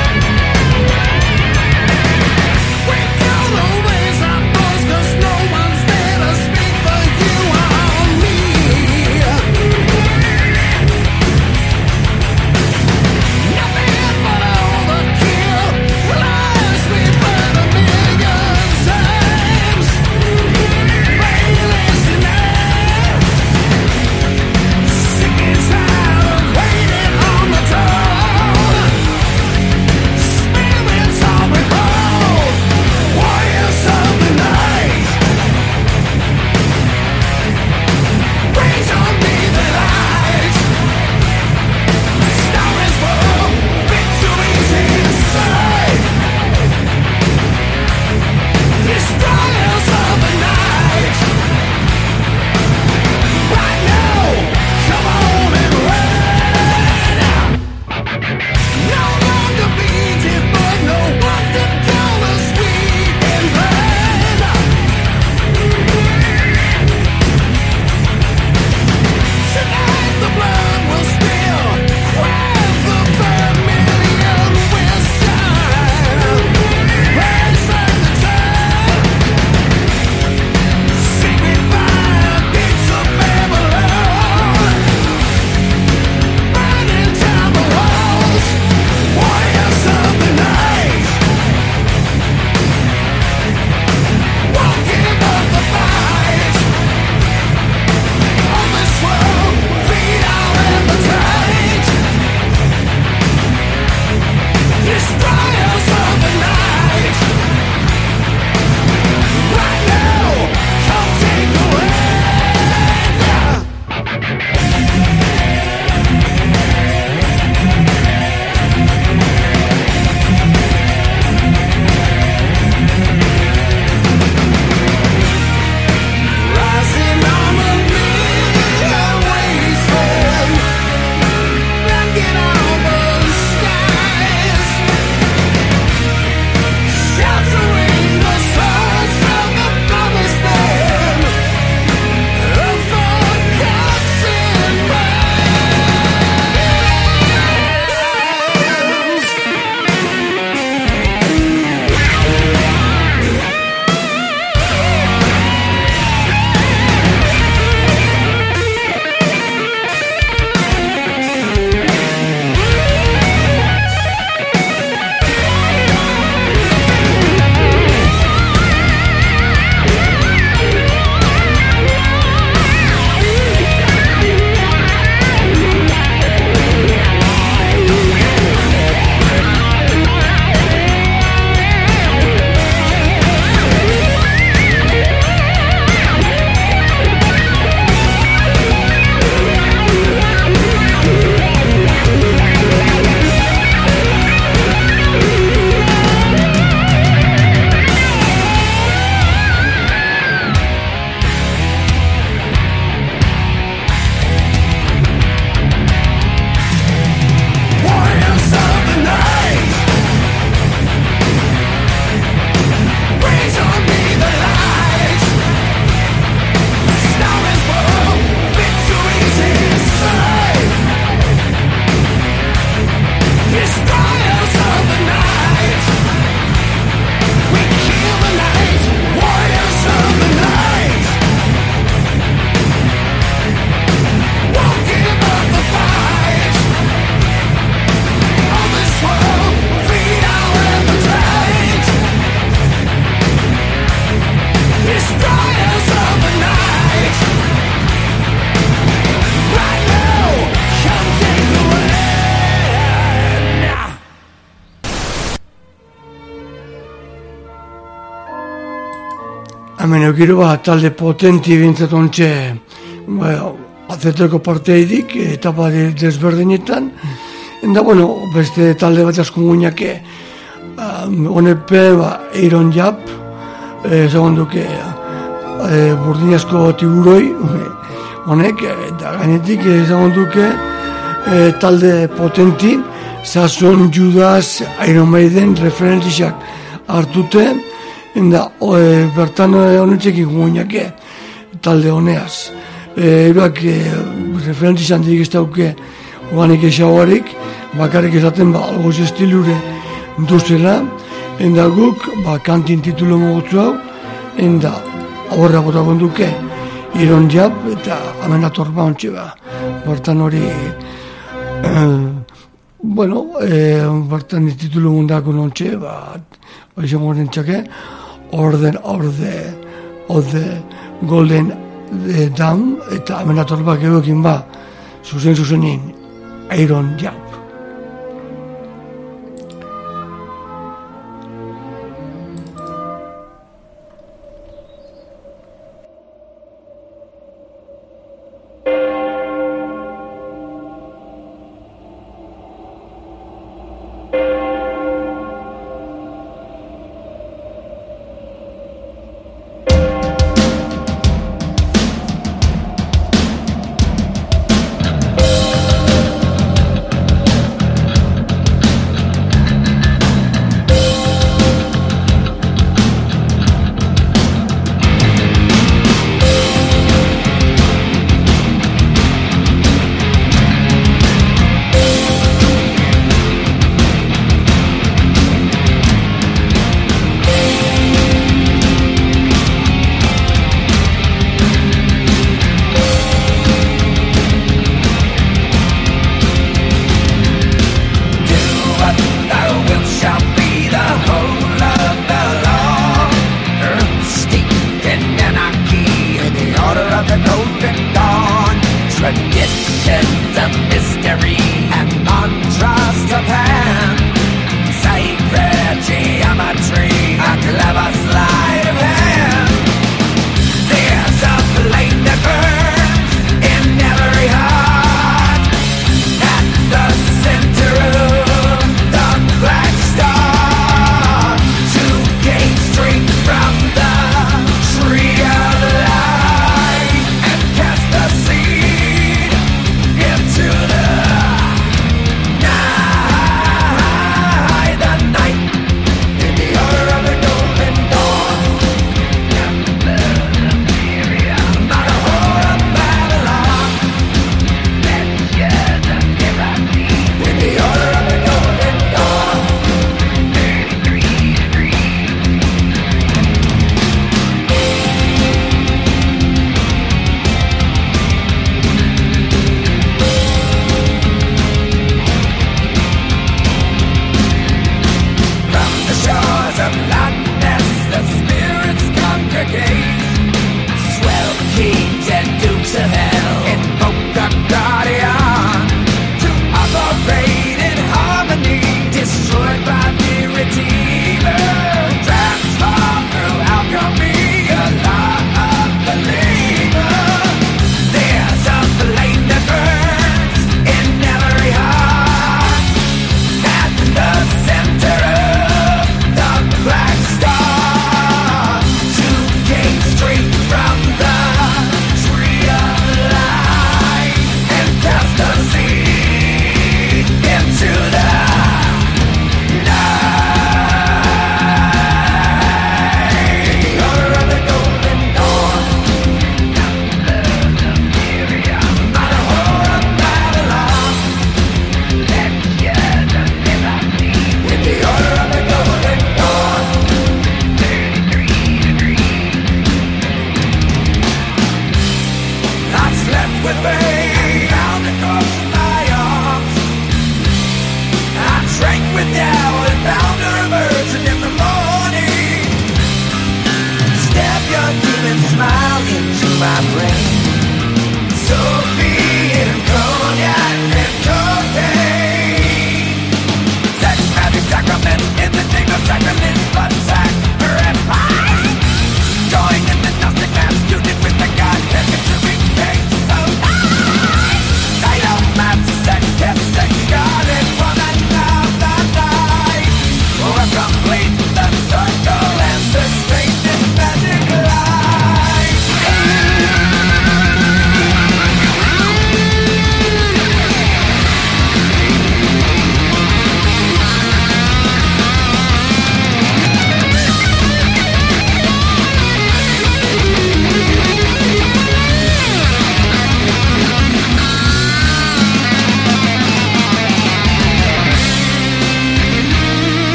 hemen eukiro ba, talde potenti bintzat ontxe, ba, azeteko parteidik, etapa desberdinetan, eta, bueno, beste talde bat asko guinak, honepe, ba, Eiron Jap, ezagun duke, burdinazko tiburoi, honek, eta gainetik ezagun duke, talde potenti, Sason, Judas, Iron Maiden, referentizak hartute, eta e, bertan honetxekin guinak talde honeaz. Eroak e, referentizan dik ez dauke oganik esagoarik, bakarrik esaten ba, algoz estilure duzela, eta guk ba, kantin titulo mogotzu hau, eta horra bota gonduke Iron Jab eta amenator ba ontsi ba. Bertan hori e, bueno, eh, bertan titulu mundako nontxe, ba, baixo moren txake, Orden of the, of the Golden Dawn, eta amenator bak egokin ba, zuzen zuzenin, Iron Jab.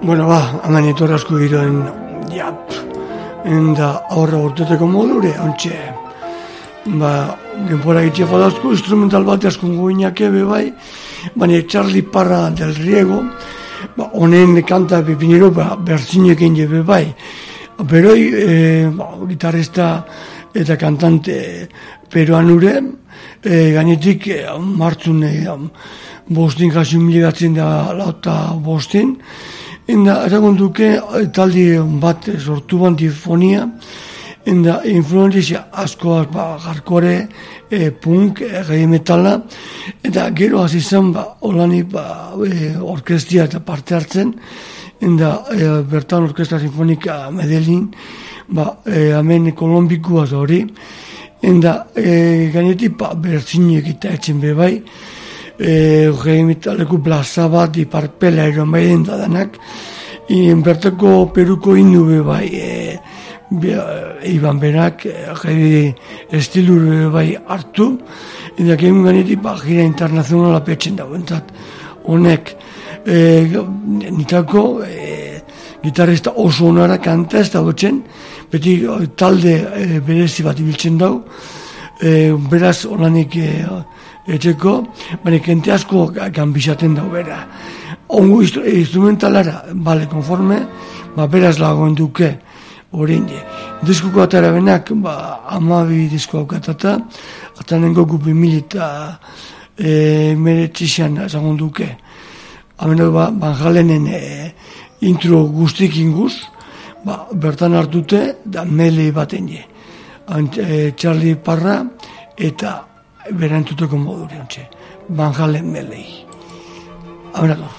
Bueno, ba, haman itorazko giroen, jap, enda aurra urteteko modure, ontxe, ba, genpora gitxe fadazko, instrumental bat askungo inake be bai, baina Charlie Parra del Riego, ba, honen kanta pepinero, ba, berzinekin je be bai, beroi, e, ba, gitarrista eta kantante peruanure, e, gainetik e, martzun e, bostin kasi miligatzen da lauta bostin, enda eragon duke taldi bat sortu ban difonia, enda influenzia askoak ba, hardcore, e, punk, e, gehi metala, eta gero hasi zen ba, olani ba, e, orkestia eta parte hartzen, enda e, bertan orkestra sinfonika Medellin, ba, e, hemen kolombikoa hori, enda e, gainetik ba, berzinek eta etxen bebai, e, gehi metaleko plaza bat iparpela eron baiden da danak, bertako Peruko indu bebai, e, be, iban berak, gehi estilur bebai hartu, eta gehi gainetik ba, gira internazionala petxen dagoentzat, honek, e, nitako, e, gitarrista oso onara kanta ez dagoetzen, beti talde e, berezi bat ibiltzen dau, e, beraz olanik e, etxeko, baina kente asko ganbizaten dau bera. Ongo instrumentalara, bale, konforme, ba, beraz lagoen duke, horrein je. Diskuko atara benak, ba, amabi disko aukatata, eta nengo gupi milita e, meretxixan zagon duke. Hamen ba, Van Halenen e, intro guztik inguz, ba, bertan hartute, da melei baten je. Ant, e, Charlie Parra eta berantuteko moduri ontxe. Van Halen melei. Hamen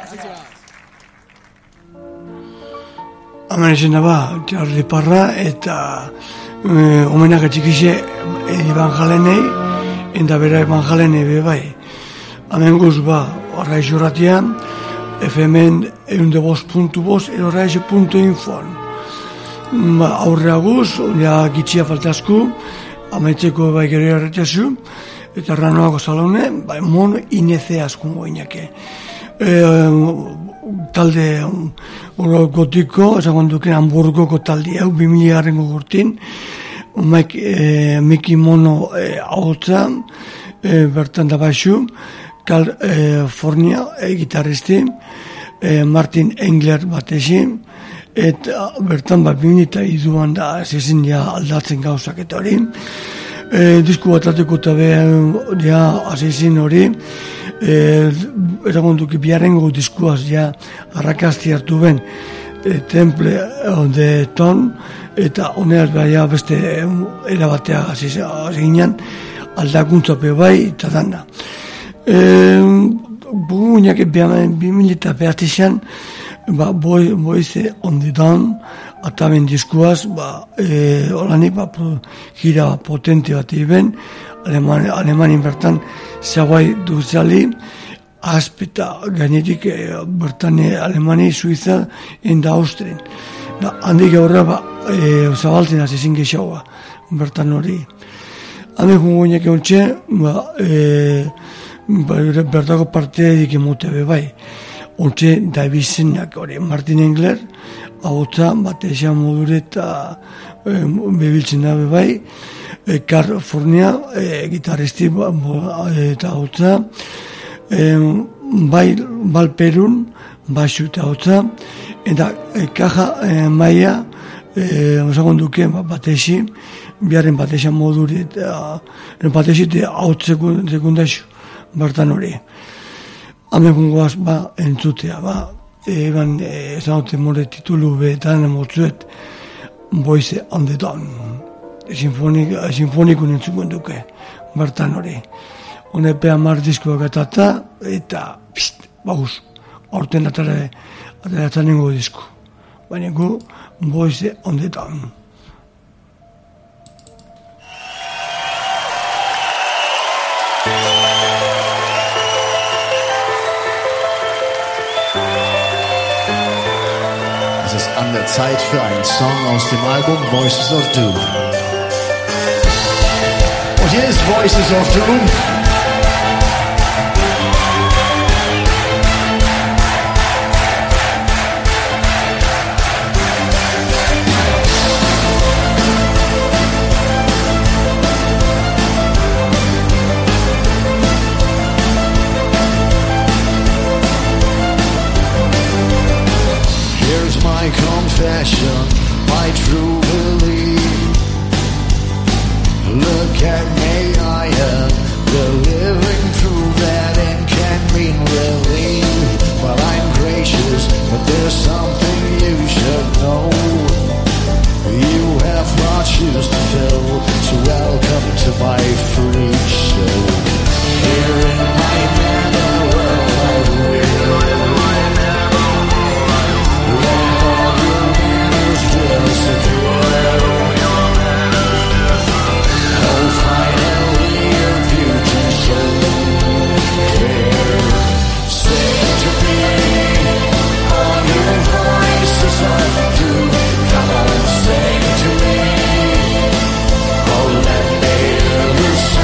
Hemen izan daba, Charlie Parra eta e, omenak etxikixe Iban Jalenei, eta bera Iban Jalenei bebai. Hemen guz ba, Arraiz Urratia, F M-en egun de bost puntu bost, ero arraiz puntu info. Ba, aurrea guz, ja gitxia faltazku, amaitzeko bai gero erretxazu, eta ranoako salone, bai mon ineze askungo inake. E, talde oro gotiko, esagon duken Hamburgoko talde hau, bimili garrengo gurtin, Maik, e, Miki Mono e, ahotza, e, bertan da baixu, Kal e, Fornia e, gitarristi, e, Martin Engler batesi, eta bertan bat bimilita iduan da zezin ja aldatzen gauzak eta hori. E, disku bat ateko eta behar ja azizin hori, E, eragonduki biharrengo diskuaz ja arrakasti hartu ben e, Temple de Ton eta honeaz baina beste erabatea ginen aldakuntza pe bai eta danda e, bugunak bi mila eta behatizan ba, boi, boize on the down ataben diskuaz ba, e, olanik ba, gira potente bat iben Aleman, Alemanin bertan zaguai duzali, azpeta gainetik e, bertan e, Alemani, Suiza, enda Austrien. Da, handik aurra ba, e, zabaltzen azizin gexaua, bertan hori. Handik jungoinak egontxe, ba, e, ba, bertako partea edik emote bebai. Ontxe daibizenak hori, Martin Engler, ahotza, bat esan modure eta e, bebiltzen da bebai, Kar Fornia, e, gitarristi eta hotza, e, bai Balperun, baixu eta hotza, eta e, Kaja e, Maia, e, osagon duke batesi, biharren batesan moduri eta batesi eta hotzekun sekundaxu, bertan hori. Hamen goaz, ba, entzutea, ba, eban, e, zanote more titulu behetan emotzuet, Voice on the Dawn. Sinfonik, sinfonikun entzukon duke, bertan hori. Honepe hamar diskoak atata, eta, pst, bauz, aurten atara, atara nengo disko. Baina gu, Voice on the Dawn. Es ist an der Zeit für einen Song aus dem Album Voices of Doom. Und hier ist Voices of Doom. Here's my confession, my true belief. Look at me, I am the living proof that it can mean relief. But I'm gracious, but there's something you should know. You have large shoes to fill, so welcome to my freak show. Here in my manor world, I live. Let all your manners disappear. Finally, your future so clear. Sing to me, all your voices of doom. Come on, sing to me. Oh, let me hear the song.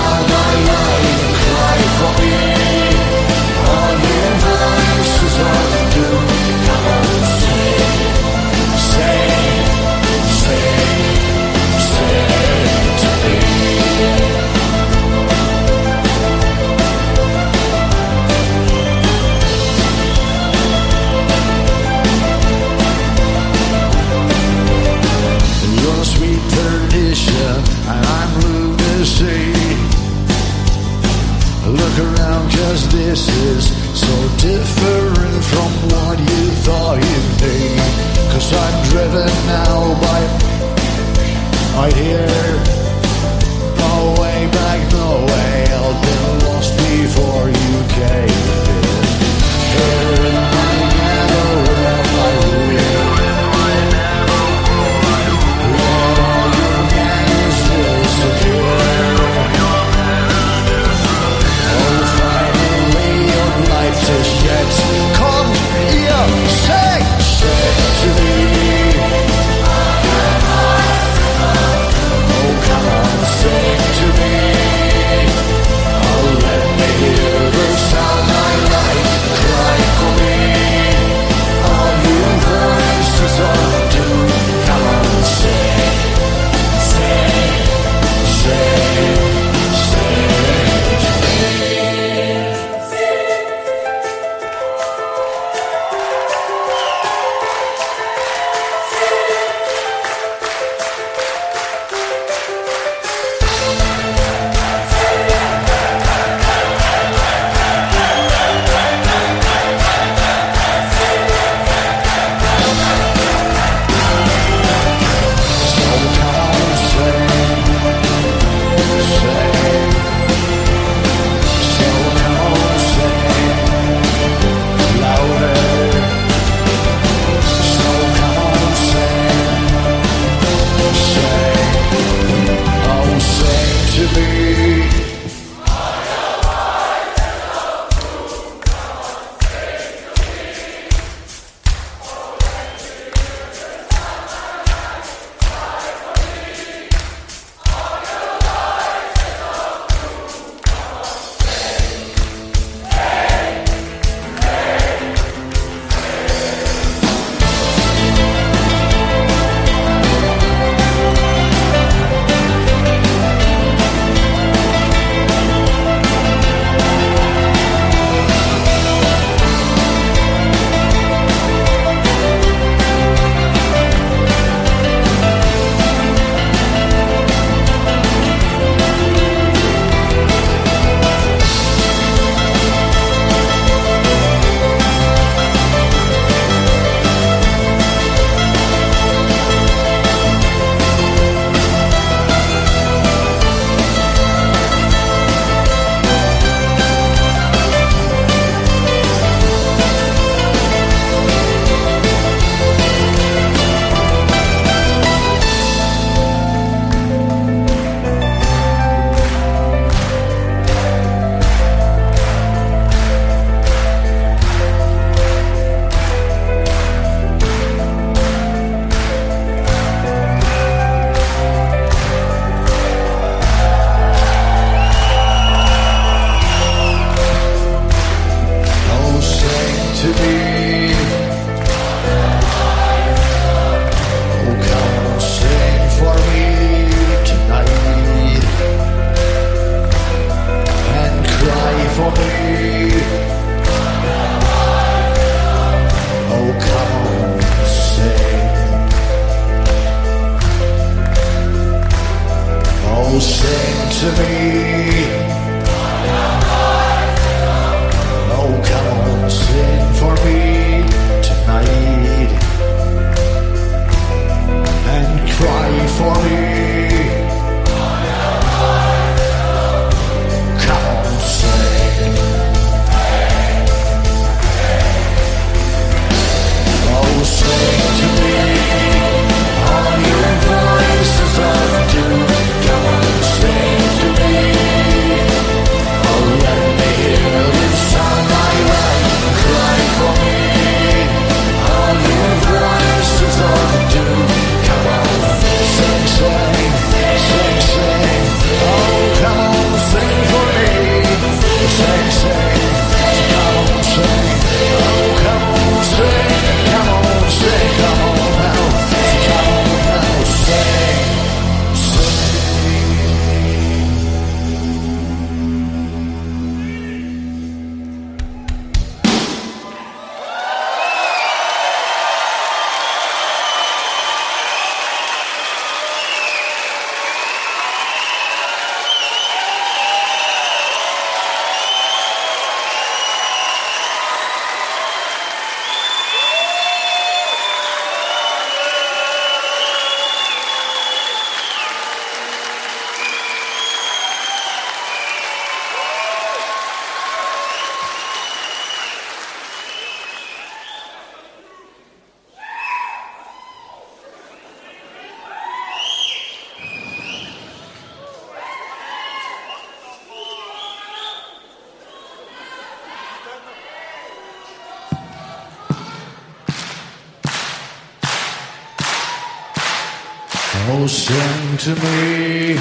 Oh, sing to me.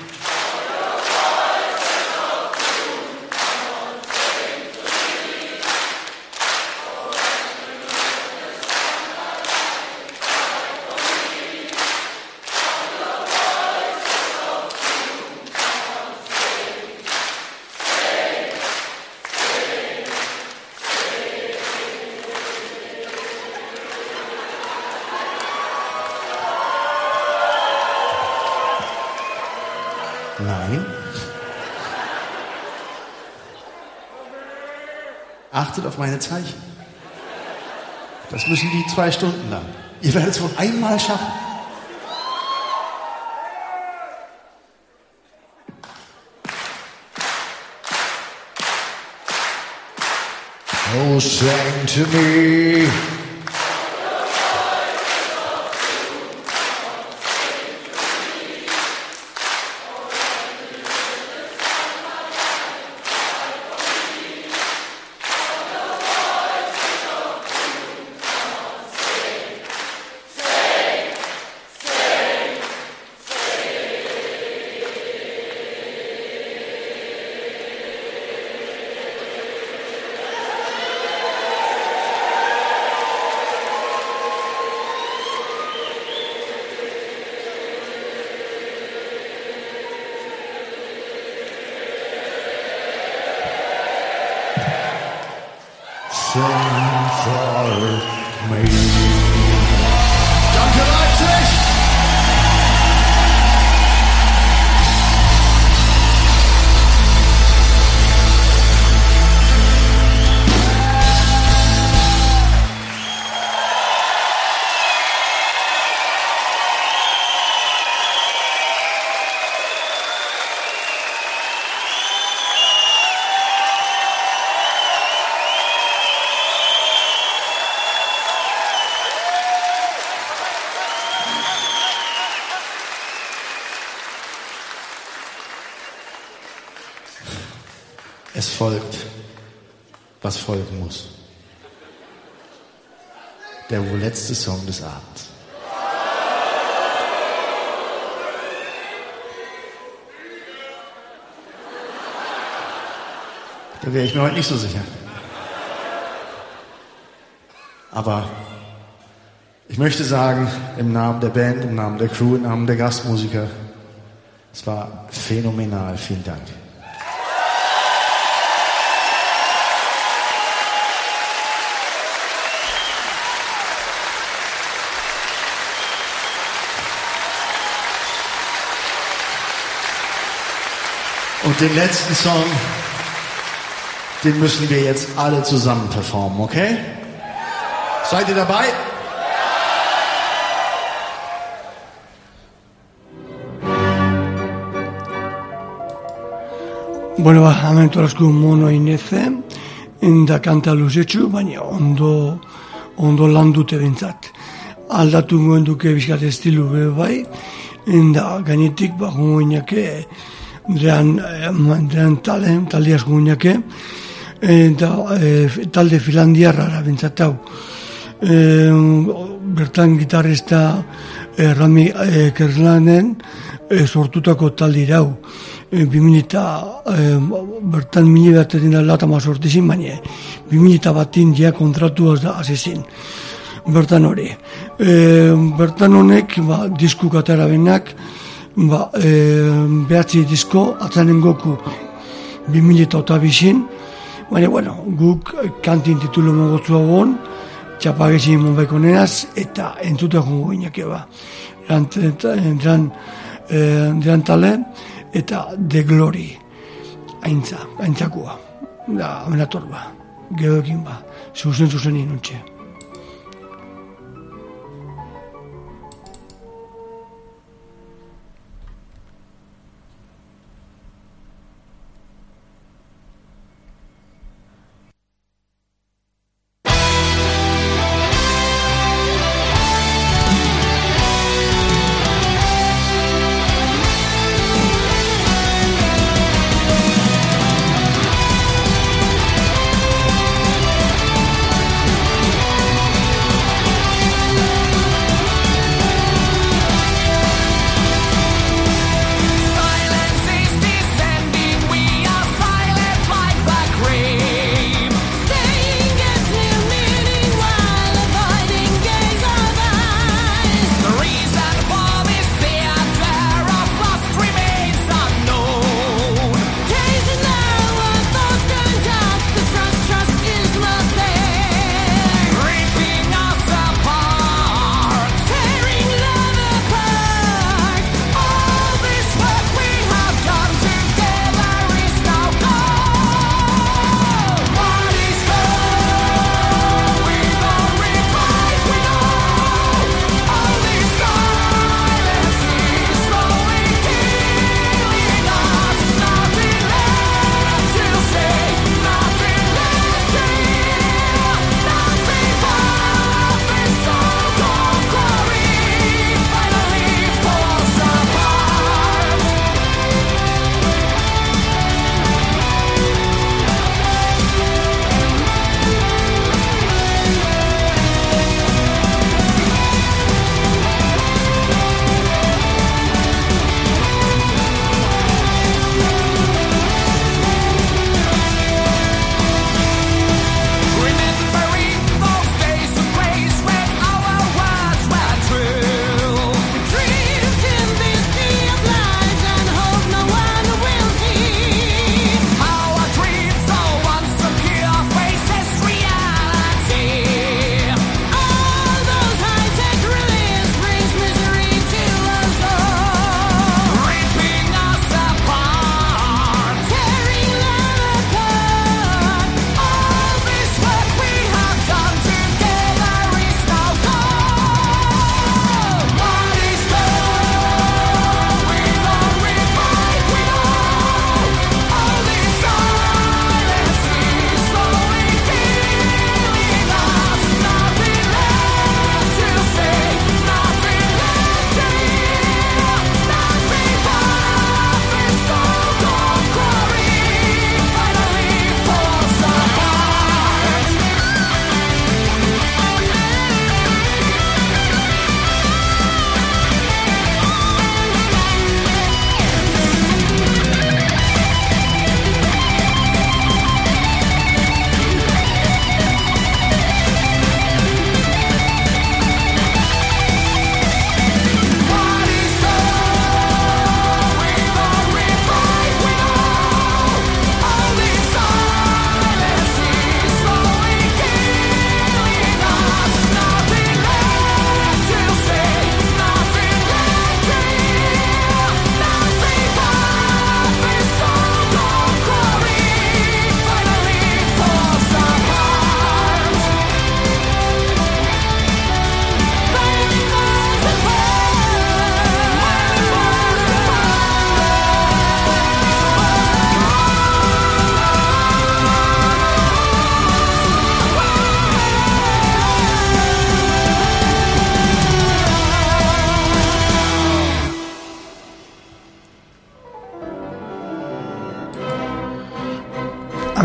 Nein. Achtet auf meine Zeichen. Das müssen die zwei Stunden lang. Ihr werdet es wohl einmal schaffen. Oh, sing to me. Sing for me. Danke, Leipzig! Es folgt, was folgen muss. Der wohl letzte Song des Abends. Da wäre ich mir heute nicht so sicher. Aber ich möchte sagen, im Namen der Band, im Namen der Crew, im Namen der Gastmusiker, es war phänomenal. Vielen Dank. Und den letzten Song, den müssen wir jetzt alle zusammen performen, okay? Seid ihr dabei? Bueno, ba, hemen tolazku Mono Ineze, da kanta luzetxu, baina ondo, ondo landute bintzat. Aldatu goen duke bizkat estilu be bai, da gainetik ba gungoinake, Drean, drean tale, taldiaz guñake, eta e, talde finlandiarra bintzat hau. E, bertan gitarrista e, Rami e, Kerslanen e, sortutako taldi hau. E, bimilita, e, bertan mili bat edin da latama sortizin, baina bimilita batin dia kontratuaz da azizin. Bertan hori. E, bertan honek, ba, disku katara benak, Ba, e, behatzi disko, atzanen goku bi mila eta bizin, baina, bueno, guk kantin titulu mogotzu agon, txapagezin monbaiko nenaz, eta entzuta jongo inake ba. Dran e, tale, eta The Glory, aintza, aintzakua, da, amenator ba, geoekin ba, zuzen zuzen inuntxe. Oh,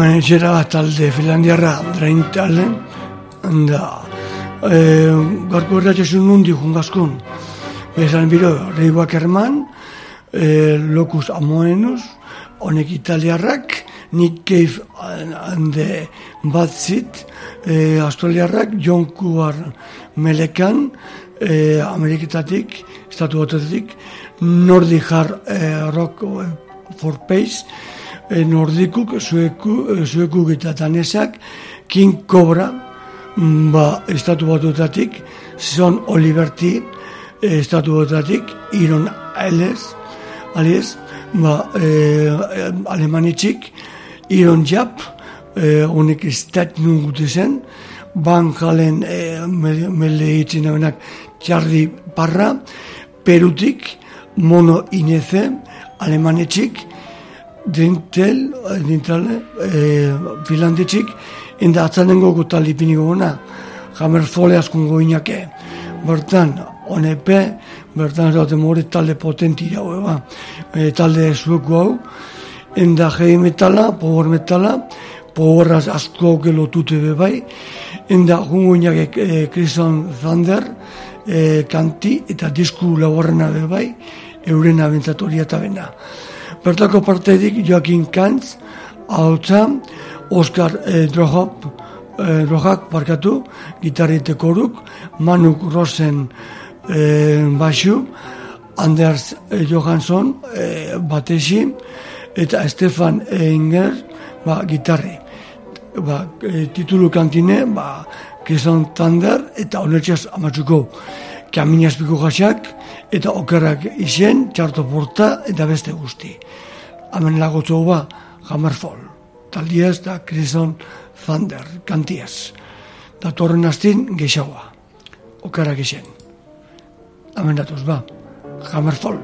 hemen etxera talde finlandiarra Drain Talent, da, e, garko erratxesun nundi jungazkun, bezan biro, Reibuak Herman, e, Locus Amoenus, honek italiarrak, Nick Cave and the Batzit, e, australiarrak, John Kuar Melekan, e, Ameriketatik, Estatu Batuetatik, Nordic Hard e, Rock for Pace, e, Nordikuk, Sueku, Suekuk eta Danesak, King Cobra, ba, Estatu Batuetatik, Son Oliverty, e, Estatu Batuetatik, Iron Alice, Alice, ba, e, Alemanitxik, Iron Jap, eh, honek estat nungute zen, Van Halen eh, melde hitzen abenak Charlie Parra, Perutik, Mono Ineze, Alemanetxik, Dintel, Dintel, eh, Finlandetxik, enda atzanengo gutali piniko gona, Hammerfall askungo inake, bertan, honepe, bertan zaten more talde potenti jau, eba, e, talde zueku hau, enda heavy metala, power metala, powerraz asko gelotute bebai, enda jungoinak e, Crimson Thunder, e, kanti eta disku laugarrena bebai, eurena bentzatoria eta bena. Bertako partedik Joaquin Kantz, hautza, Oscar e, Drohop, e, Drohak parkatu, gitarri eta koruk, Manuk Rosen e, basu, Anders e, Johansson e, batesi, eta Stefan Enger, ba, gitarri. Ba, e, titulu kantine, ba, Crimson Thunder, eta onertxaz amatzuko kaminazpiko jasak, eta okerrak izen, txarto porta, eta beste guzti. Hemen lagotzo ba, Hammerfall, taldiaz da Crimson Thunder, kantiaz. Datorren astin, geixaua, okerrak izen. Hemen datoz ba, Hammerfall.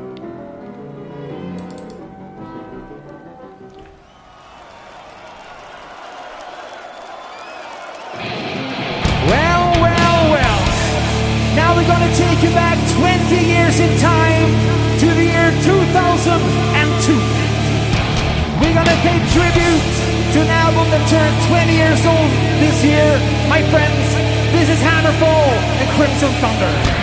Take you back twenty years in time to the year two thousand two. We're gonna pay tribute to an album that turned twenty years old this year. My friends, this is Hammerfall and Crimson Thunder.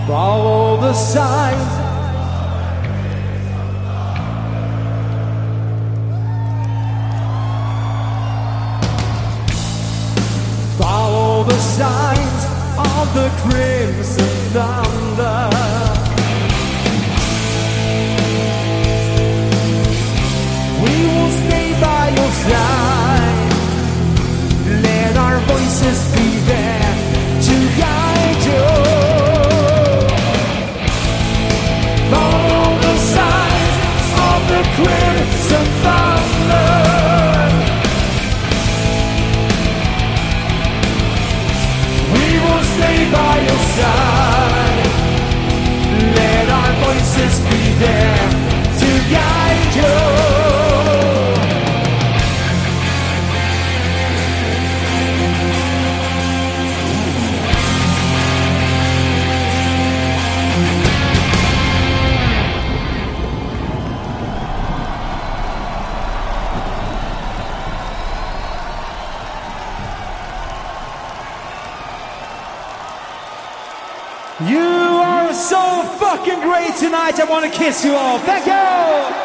Follow the signs. Follow the signs of the crimson thunder. We will stay by your side. Let our voices be there to guide you. Follow the signs of the crimson thunder. We will stay by your side. Let our voices be there to guide you. You are so fucking great tonight. I want to kiss you all. Thank you.